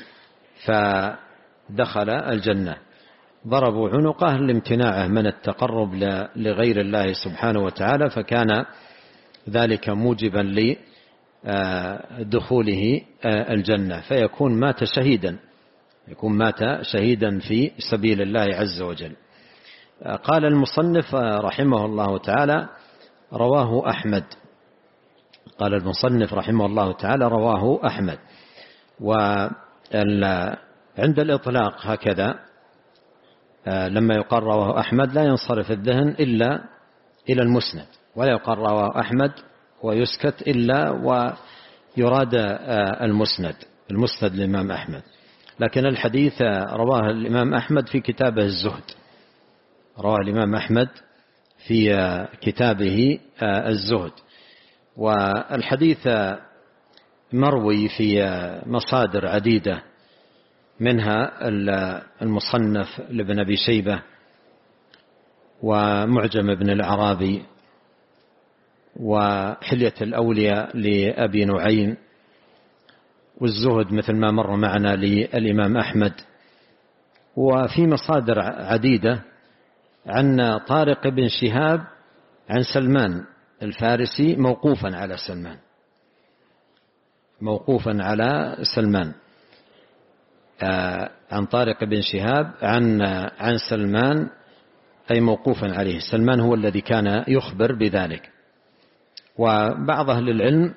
فدخل الجنة. ضربوا عنقه لامتناعه من التقرب لغير الله سبحانه وتعالى، فكان ذلك موجبا لدخوله الجنة، فيكون مات شهيدا، يكون مات شهيدا في سبيل الله عز وجل. قال المصنف رحمه الله تعالى: رواه أحمد. قال المصنف رحمه الله تعالى: رواه أحمد. وعند الإطلاق هكذا لما يقال رواه أحمد لا ينصرف الذهن إلا إلى المسند، ولا يقال رواه أحمد ويسكت إلا ويراد المسند، المسند للإمام أحمد. لكن الحديث رواه الإمام أحمد في كتابه الزهد، رواه الإمام أحمد في كتابه الزهد. والحديث مروي في مصادر عديدة، منها المصنف لابن أبي شيبة، ومعجم ابن الأعرابي، وحلية الأولياء لأبي نعيم، والزهد مثل ما مر معنا للإمام أحمد. وفي مصادر عديدة عن طارق بن شهاب عن سلمان الفارسي موقوفا على سلمان، موقوفا على سلمان عن طارق بن شهاب عن عن سلمان، أي موقوفا عليه. سلمان هو الذي كان يخبر بذلك. وبعض أهل العلم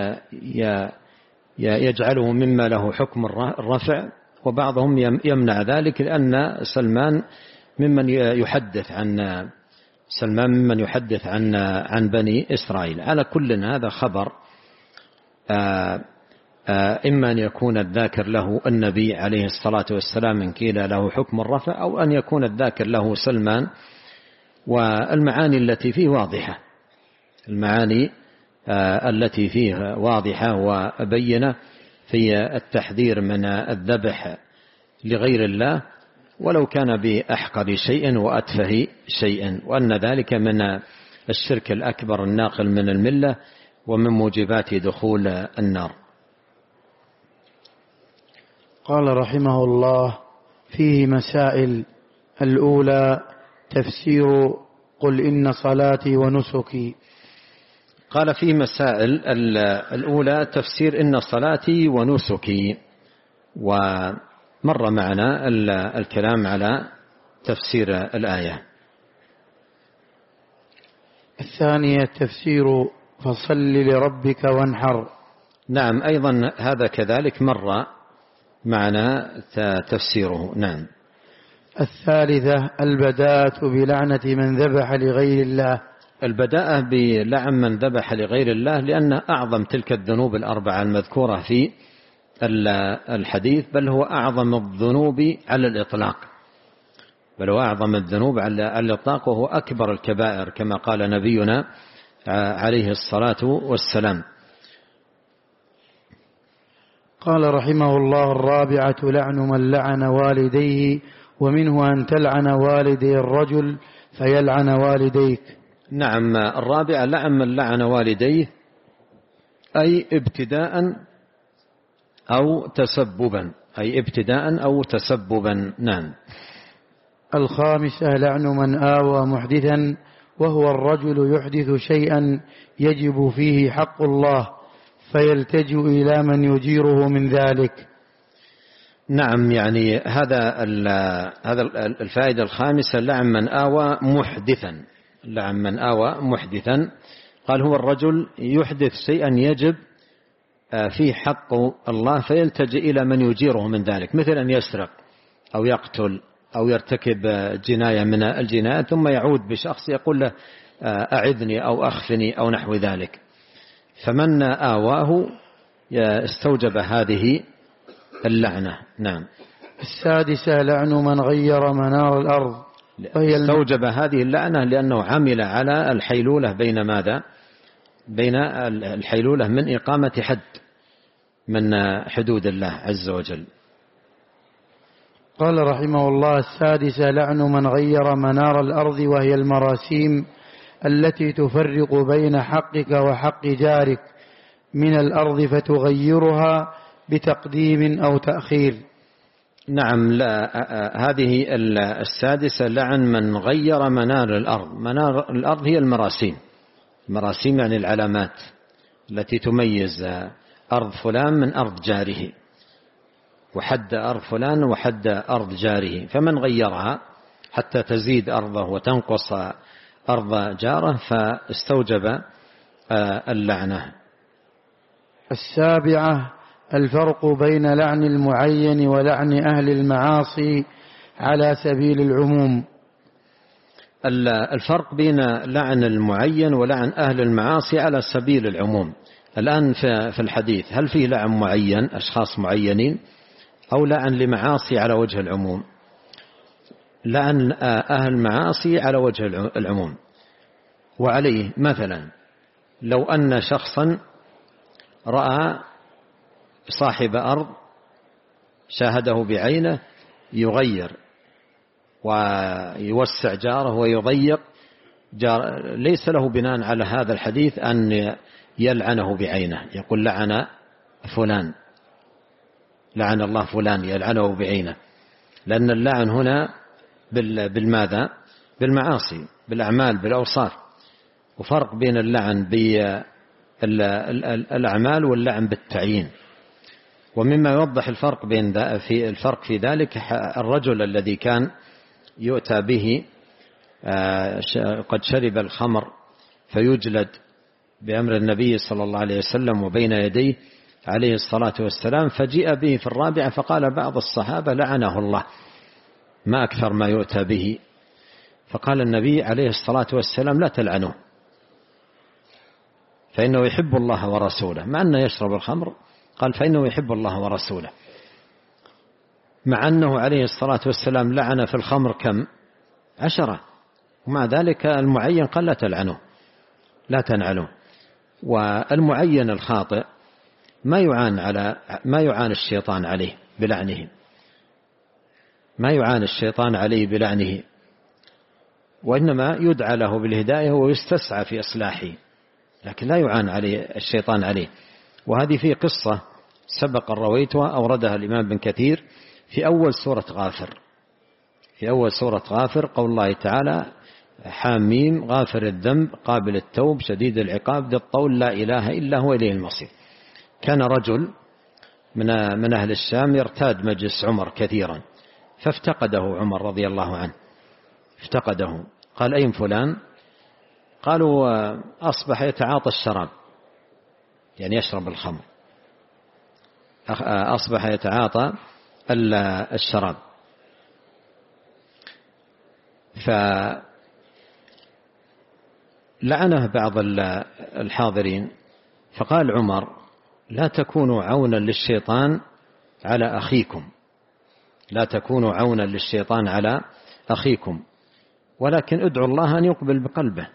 يجعله مما له حكم الرفع، وبعضهم يمنع ذلك، لأن سلمان ممن يحدث عن سلمان ممن يحدث عن عن بني إسرائيل. على كل هذا خبر، إما أن يكون الذاكر له النبي عليه الصلاة والسلام إن قيل له حكم الرفع، أو أن يكون الذاكر له سلمان. والمعاني التي فيه واضحة، المعاني التي فيه واضحة وبينة في التحذير من الذبح لغير الله، ولو كان بأحقر شيء وأتفه شيء، وأن ذلك من الشرك الأكبر الناقل من الملة ومن موجبات دخول النار. قال رحمه الله: فيه مسائل. الأولى تفسير قل إن صلاتي ونسكي. قال فيه مسائل. الأولى تفسير إن صلاتي ونسكي، ومر معنا الكلام على تفسير الآية. الثانية تفسير فصل لربك وانحر. نعم، أيضا هذا كذلك مر معنا تفسيره. نعم. الثالثة البداءة بلعنة من ذبح لغير الله. البداءة بلعن من ذبح لغير الله، لأن أعظم تلك الذنوب الأربعة المذكورة في الحديث، بل هو أعظم الذنوب على الإطلاق، بل هو أعظم الذنوب على الإطلاق، وهو أكبر الكبائر كما قال نبينا عليه الصلاة والسلام. قال رحمه الله: الرابعة لعن من لعن والديه ومنه أن تلعن والدي الرجل فيلعن والديك. نعم. الرابع لعن من لعن والديه، أي ابتداء أو تسببا، أي ابتداء أو تسببا. نعم. الخامسة لعن من آوى محدثا، وهو الرجل يحدث شيئا يجب فيه حق الله فيلتجئ إلى من يجيره من ذلك. نعم. يعني هذا هذا الفائدة الخامسة لعن من آوى محدثا، لعن من آوى محدثا. قال هو الرجل يحدث شيئا يجب فيه حق الله فيلتجئ إلى من يجيره من ذلك، مثل أن يسرق أو يقتل أو يرتكب جناية من الجنايات، ثم يعود بشخص يقول له أعذني أو أخفني أو نحو ذلك. فمن آواه استوجب هذه اللعنة. نعم. السادسة لعن من غير منار الأرض، وهي استوجب هذه اللعنة لأنه عمل على الحيلولة بين ماذا؟ بين الحيلولة من إقامة حد من حدود الله عز وجل. قال رحمه الله: السادسة لعن من غير منار الأرض، وهي المراسيم التي تفرق بين حقك وحق جارك من الأرض فتغيرها بتقديم أو تأخير. نعم. لا هذه السادسة لعن من غير منار الأرض. منار الأرض هي المراسيم، مراسيم يعني العلامات التي تميز أرض فلان من أرض جاره، وحد أرض فلان وحد أرض جاره، فمن غيرها حتى تزيد أرضه وتنقص أرض جاره فاستوجب اللعنة. السابعة الفرق بين لعن المعين ولعن أهل المعاصي على سبيل العموم. الفرق بين لعن المعين ولعن أهل المعاصي على سبيل العموم. الآن في الحديث هل فيه لعن معين أشخاص معينين أو لعن لمعاصي على وجه العموم؟ لعن أهل المعاصي على وجه العموم. وعليه مثلا لو أن شخصا رأى صاحب أرض شاهده بعينه يغير ويوسع جاره ويضيق جار، ليس له بناء على هذا الحديث أن يلعنه بعينه، يقول لعن فلان، لعن الله فلان، يلعنه بعينه، لأن اللعن هنا بالماذا؟ بالمعاصي، بالأعمال، بالأوصاف. وفرق بين اللعن بالأعمال واللعن بالتعيين. ومما يوضح الفرق بين في الفرق في ذلك الرجل الذي كان يؤتى به قد شرب الخمر فيجلد بأمر النبي صلى الله عليه وسلم وبين يديه عليه الصلاة والسلام، فجيء به في الرابعة فقال بعض الصحابة لعنه الله ما أكثر ما يؤتى به، فقال النبي عليه الصلاة والسلام لا تلعنه فإنه يحب الله ورسوله، مع أنه يشرب الخمر قال فإنه يحب الله ورسوله، مع أنه عليه الصلاة والسلام لعن في الخمر كم؟ عشرة، ومع ذلك المعين قال لا تلعنه لا تنعله. والمعين الخاطئ ما يعان على ما يعان الشيطان عليه بلعنه، ما يعان الشيطان عليه بلعنه، وإنما يدعى له بالهداية ويستسعى في إصلاحه، لكن لا يعان عليه الشيطان عليه. وهذه في قصة سبق رويتها أوردها الإمام بن كثير في أول سورة غافر، في أول سورة غافر قول الله تعالى حاميم غافر الذنب قابل التوب شديد العقاب ذي الطول لا إله إلا هو إليه المصير. كان رجل من من أهل الشام يرتاد مجلس عمر كثيرا، فافتقده عمر رضي الله عنه، افتقده، قال أين فلان؟ قالوا أصبح يتعاطى الشراب، يعني يشرب الخمر، أصبح يتعاطى الشراب. فلعنه بعض الحاضرين، فقال عمر لا تكونوا عونا للشيطان على أخيكم، لا تكونوا عونا للشيطان على أخيكم، ولكن ادعوا الله أن يقبل بقلبه،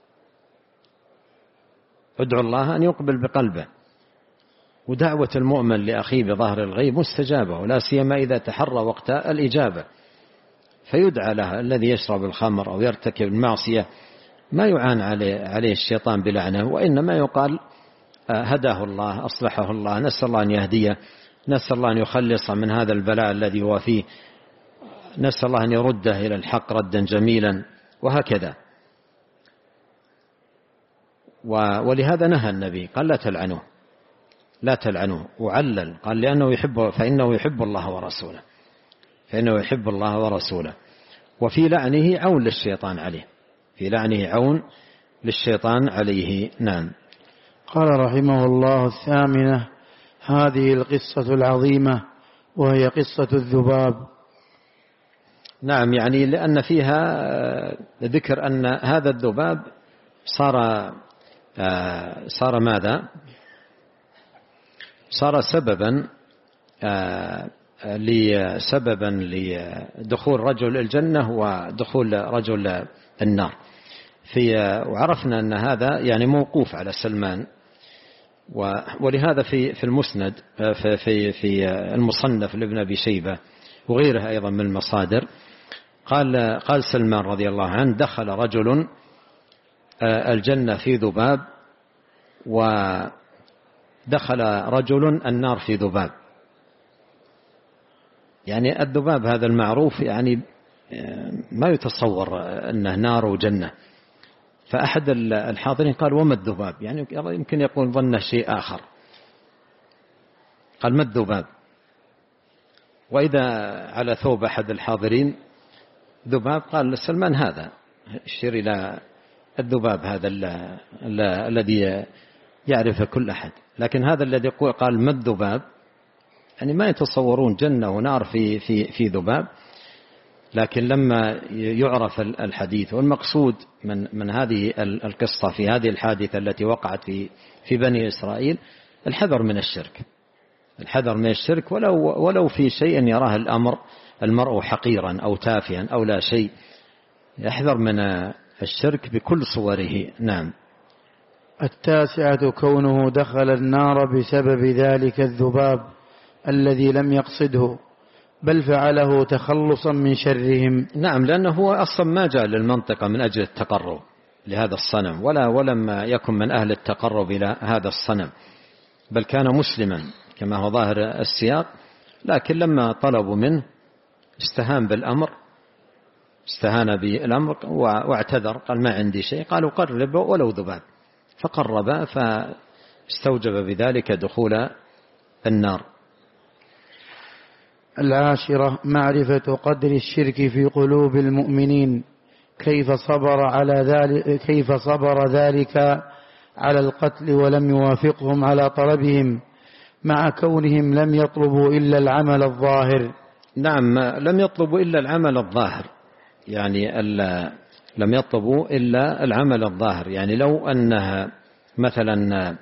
ادعوا الله أن يقبل بقلبه. ودعوة المؤمن لأخيه بظهر الغيب مستجابة، ولا سيما إذا تحرى وقت الإجابة. فيدعى له. الذي يشرب الخمر أو يرتكب المعصية ما يعان عليه, عليه الشيطان بلعنه، وإنما يقال هداه الله، أصلحه الله، نسأل الله أن يهديه، نسأل الله أن يخلص من هذا البلاء الذي هو فيه، نسأل الله أن يرده إلى الحق ردا جميلا، وهكذا. ولهذا نهى النبي قال لا تلعنوه، لا تلعنوه، وعلل قال لأنه يحب، فإنه يحب الله ورسوله، فإنه يحب الله ورسوله. وفي لعنه عون للشيطان عليه، في لعنه عون للشيطان عليه. نعم. قال رحمه الله: الثامنة هذه القصة العظيمة وهي قصة الذباب. نعم، يعني لأن فيها ذكر أن هذا الذباب صار صار ماذا؟ صار سببا لسببا لدخول رجل الجنة ودخول رجل النار. في وعرفنا أن هذا يعني موقوف على سلمان، ولهذا في في المسند في في في المصنف لابن أبي شيبة وغيره أيضا من المصادر قال قال سلمان رضي الله عنه: دخل رجل الجنة في ذباب، ودخل رجل النار في ذباب. يعني الذباب هذا المعروف يعني ما يتصور أنه نار وجنة. فأحد الحاضرين قال: وما الذباب؟ يعني يمكن يقول ظن شيء آخر. قال: ما الذباب؟ وإذا على ثوب أحد الحاضرين ذباب قال سلمان: هذا، اشير إلى الذباب هذا الذي يعرف كل أحد. لكن هذا الذي قال ما الذباب يعني ما يتصورون جنة ونار في في في ذباب. لكن لما يعرف الحديث والمقصود من من هذه القصة في هذه الحادثة التي وقعت في في بني إسرائيل الحذر من الشرك، الحذر من الشرك ولو ولو في شيء يراه الأمر المرء حقيرا أو تافها أو لا شيء، يحذر من الشرك بكل صوره. نعم. التاسعة كونه دخل النار بسبب ذلك الذباب الذي لم يقصده، بل فعله تخلصا من شرهم. نعم، لأنه هو أصلا ما جاء للمنطقة من أجل التقرب لهذا الصنم، ولا ولم يكن من أهل التقرب إلى هذا الصنم، بل كان مسلما كما هو ظاهر السياق. لكن لما طلبوا منه استهان بالأمر، استهان بالأمر واعتذر، قال: ما عندي شيء. قالوا: قرب ولو ذباب، فقرب، فاستوجب بذلك دخول النار. العاشرة معرفة قدر الشرك في قلوب المؤمنين، كيف صبر على ذلك كيف صبر ذلك على القتل ولم يوافقهم على طلبهم، مع كونهم لم يطلبوا إلا العمل الظاهر. نعم، لم يطلبوا إلا العمل الظاهر، يعني لم يطلبوا إلا العمل الظاهر. يعني لو أنها مثلا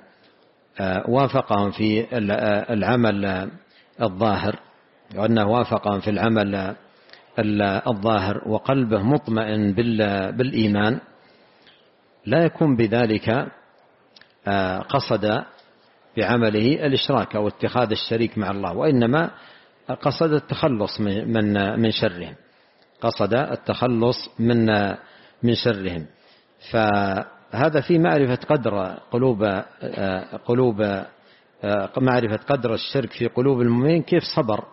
وافقهم في العمل الظاهر، وأنه وافقهم في العمل الظاهر وقلبه مطمئن بالإيمان، لا يكون بذلك قصد بعمله الإشراك أو اتخاذ الشريك مع الله، وإنما قصد التخلص من من شرهم، قصد التخلص من من شرهم. فهذا في معرفة قدر قلوب قلوب معرفة قدر الشرك في قلوب المؤمنين، كيف صبر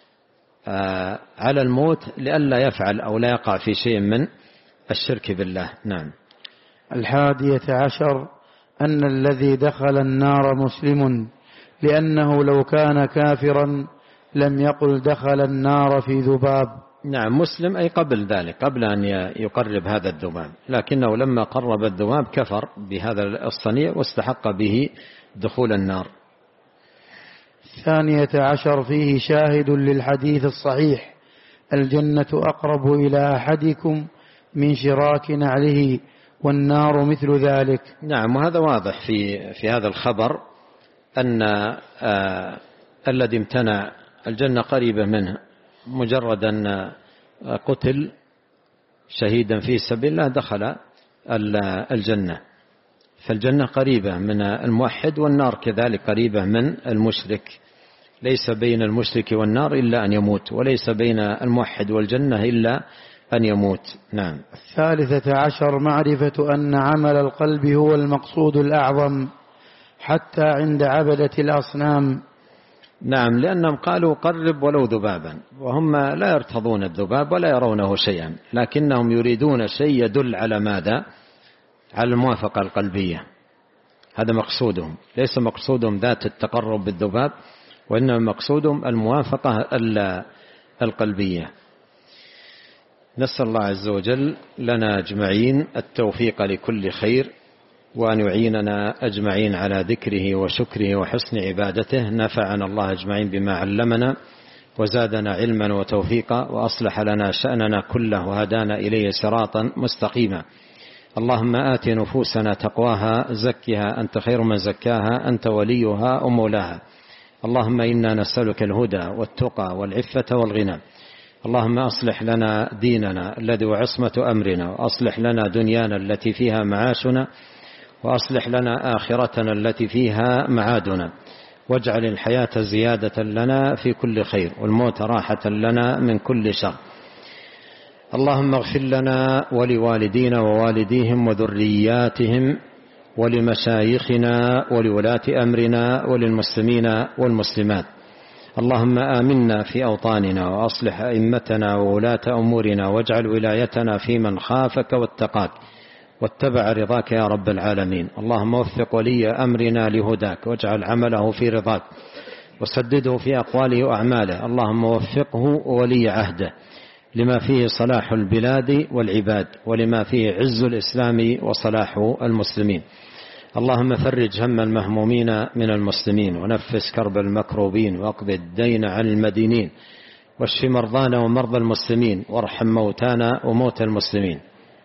على الموت لئلا يفعل أو لا يقع في شيء من الشرك بالله. نعم. الحادية عشر أن الذي دخل النار مسلم، لأنه لو كان كافرا لم يقل دخل النار في ذباب. نعم، مسلم أي قبل ذلك، قبل أن يقرب هذا الذباب، لكنه لما قرب الذباب كفر بهذا الصنيع واستحق به دخول النار. الثانية عشر فيه شاهد للحديث الصحيح: الجنة أقرب إلى أحدكم من شراك نعله، والنار مثل ذلك. نعم، وهذا واضح في في هذا الخبر أن آه الذي امتنع الجنة قريبة منه، مجرد أن قتل شهيدا في سبيل الله دخل الجنة. فالجنة قريبة من الموحد، والنار كذلك قريبة من المشرك، ليس بين المشرك والنار إلا أن يموت، وليس بين الموحد والجنة إلا أن يموت. نعم. الثالثة عشر معرفة أن عمل القلب هو المقصود الأعظم حتى عند عبدة الأصنام. نعم، لأنهم قالوا قرب ولو ذبابا، وهم لا يرتضون الذباب ولا يرونه شيئا، لكنهم يريدون شيء يدل على ماذا؟ على الموافقة القلبية. هذا مقصودهم، ليس مقصودهم ذات التقرب بالذباب، وإنما مقصودهم الموافقة القلبية. نسأل الله عز وجل لنا أجمعين التوفيق لكل خير، وأن يعيننا أجمعين على ذكره وشكره وحسن عبادته. نفعنا الله أجمعين بما علمنا، وزادنا علما وتوفيقا، وأصلح لنا شأننا كله، وهدانا إليه صراطا مستقيما. اللهم آت نفوسنا تقواها، زكها أنت خير من زكاها، أنت وليها ومولاها. اللهم إنا نسألك الهدى والتقى والعفة والغنى. اللهم أصلح لنا ديننا الذي هو عصمة أمرنا، وأصلح لنا دنيانا التي فيها معاشنا، وأصلح لنا آخرتنا التي فيها معادنا، واجعل الحياة زيادة لنا في كل خير، والموت راحة لنا من كل شر. اللهم اغفر لنا ولوالدينا ووالديهم وذرياتهم ولمشايخنا ولولاة أمرنا وللمسلمين والمسلمات. اللهم آمنا في أوطاننا، وأصلح أئمتنا وولاة أمورنا، واجعل ولايتنا في من خافك واتقاك واتبع رضاك يا رب العالمين. اللهم وفق ولي أمرنا لهداك، واجعل عمله في رضاك، وسدده في أقواله وأعماله. اللهم وفقه ولي عهده لما فيه صلاح البلاد والعباد، ولما فيه عز الإسلام وصلاح المسلمين. اللهم فرج هم المهمومين من المسلمين، ونفس كرب المكروبين، واقض الدين عن المدينين، واشف مرضانا ومرضى المسلمين، وارحم موتانا وموتى المسلمين.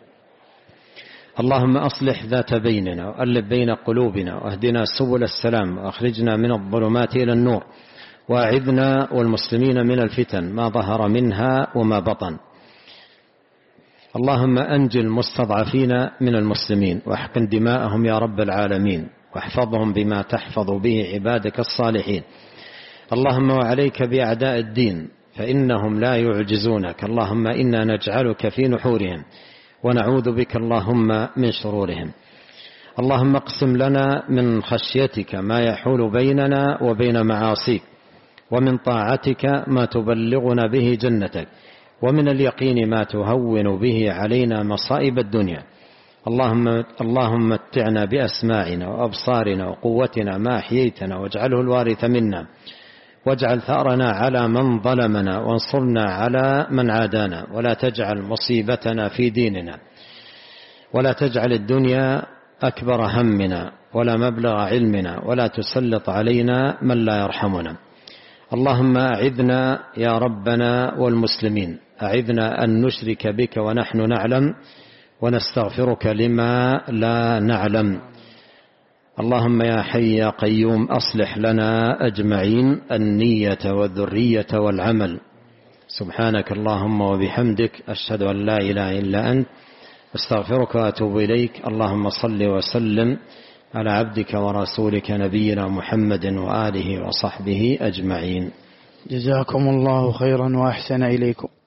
اللهم أصلح ذات بيننا، وألف بين قلوبنا، واهدنا سبل السلام، وأخرجنا من الظلمات إلى النور، وأعذنا والمسلمين من الفتن ما ظهر منها وما بطن. اللهم أنجل المستضعفين من المسلمين، واحقن دماءهم يا رب العالمين، واحفظهم بما تحفظ به عبادك الصالحين. اللهم وعليك بأعداء الدين، فإنهم لا يعجزونك. اللهم إنا نجعلك في نحورهم، ونعوذ بك اللهم من شرورهم. اللهم اقسم لنا من خشيتك ما يحول بيننا وبين معاصيك، ومن طاعتك ما تبلغنا به جنتك، ومن اليقين ما تهون به علينا مصائب الدنيا. اللهم اللهم متعنا بأسماعنا وأبصارنا وقوتنا ما أحييتنا، واجعله الوارث منا، واجعل ثأرنا على من ظلمنا، وانصرنا على من عادانا، ولا تجعل مصيبتنا في ديننا، ولا تجعل الدنيا أكبر همنا ولا مبلغ علمنا، ولا تسلط علينا من لا يرحمنا. اللهم أعذنا يا ربنا والمسلمين، أعذنا أن نشرك بك ونحن نعلم، ونستغفرك لما لا نعلم. اللهم يا حي يا قيوم أصلح لنا أجمعين النية والذرية والعمل. سبحانك اللهم وبحمدك، أشهد أن لا إله إلا أنت، استغفرك وأتوب إليك. اللهم صل وسلم على عبدك ورسولك نبينا محمد وآله وصحبه أجمعين. جزاكم الله خيرا وأحسن إليكم.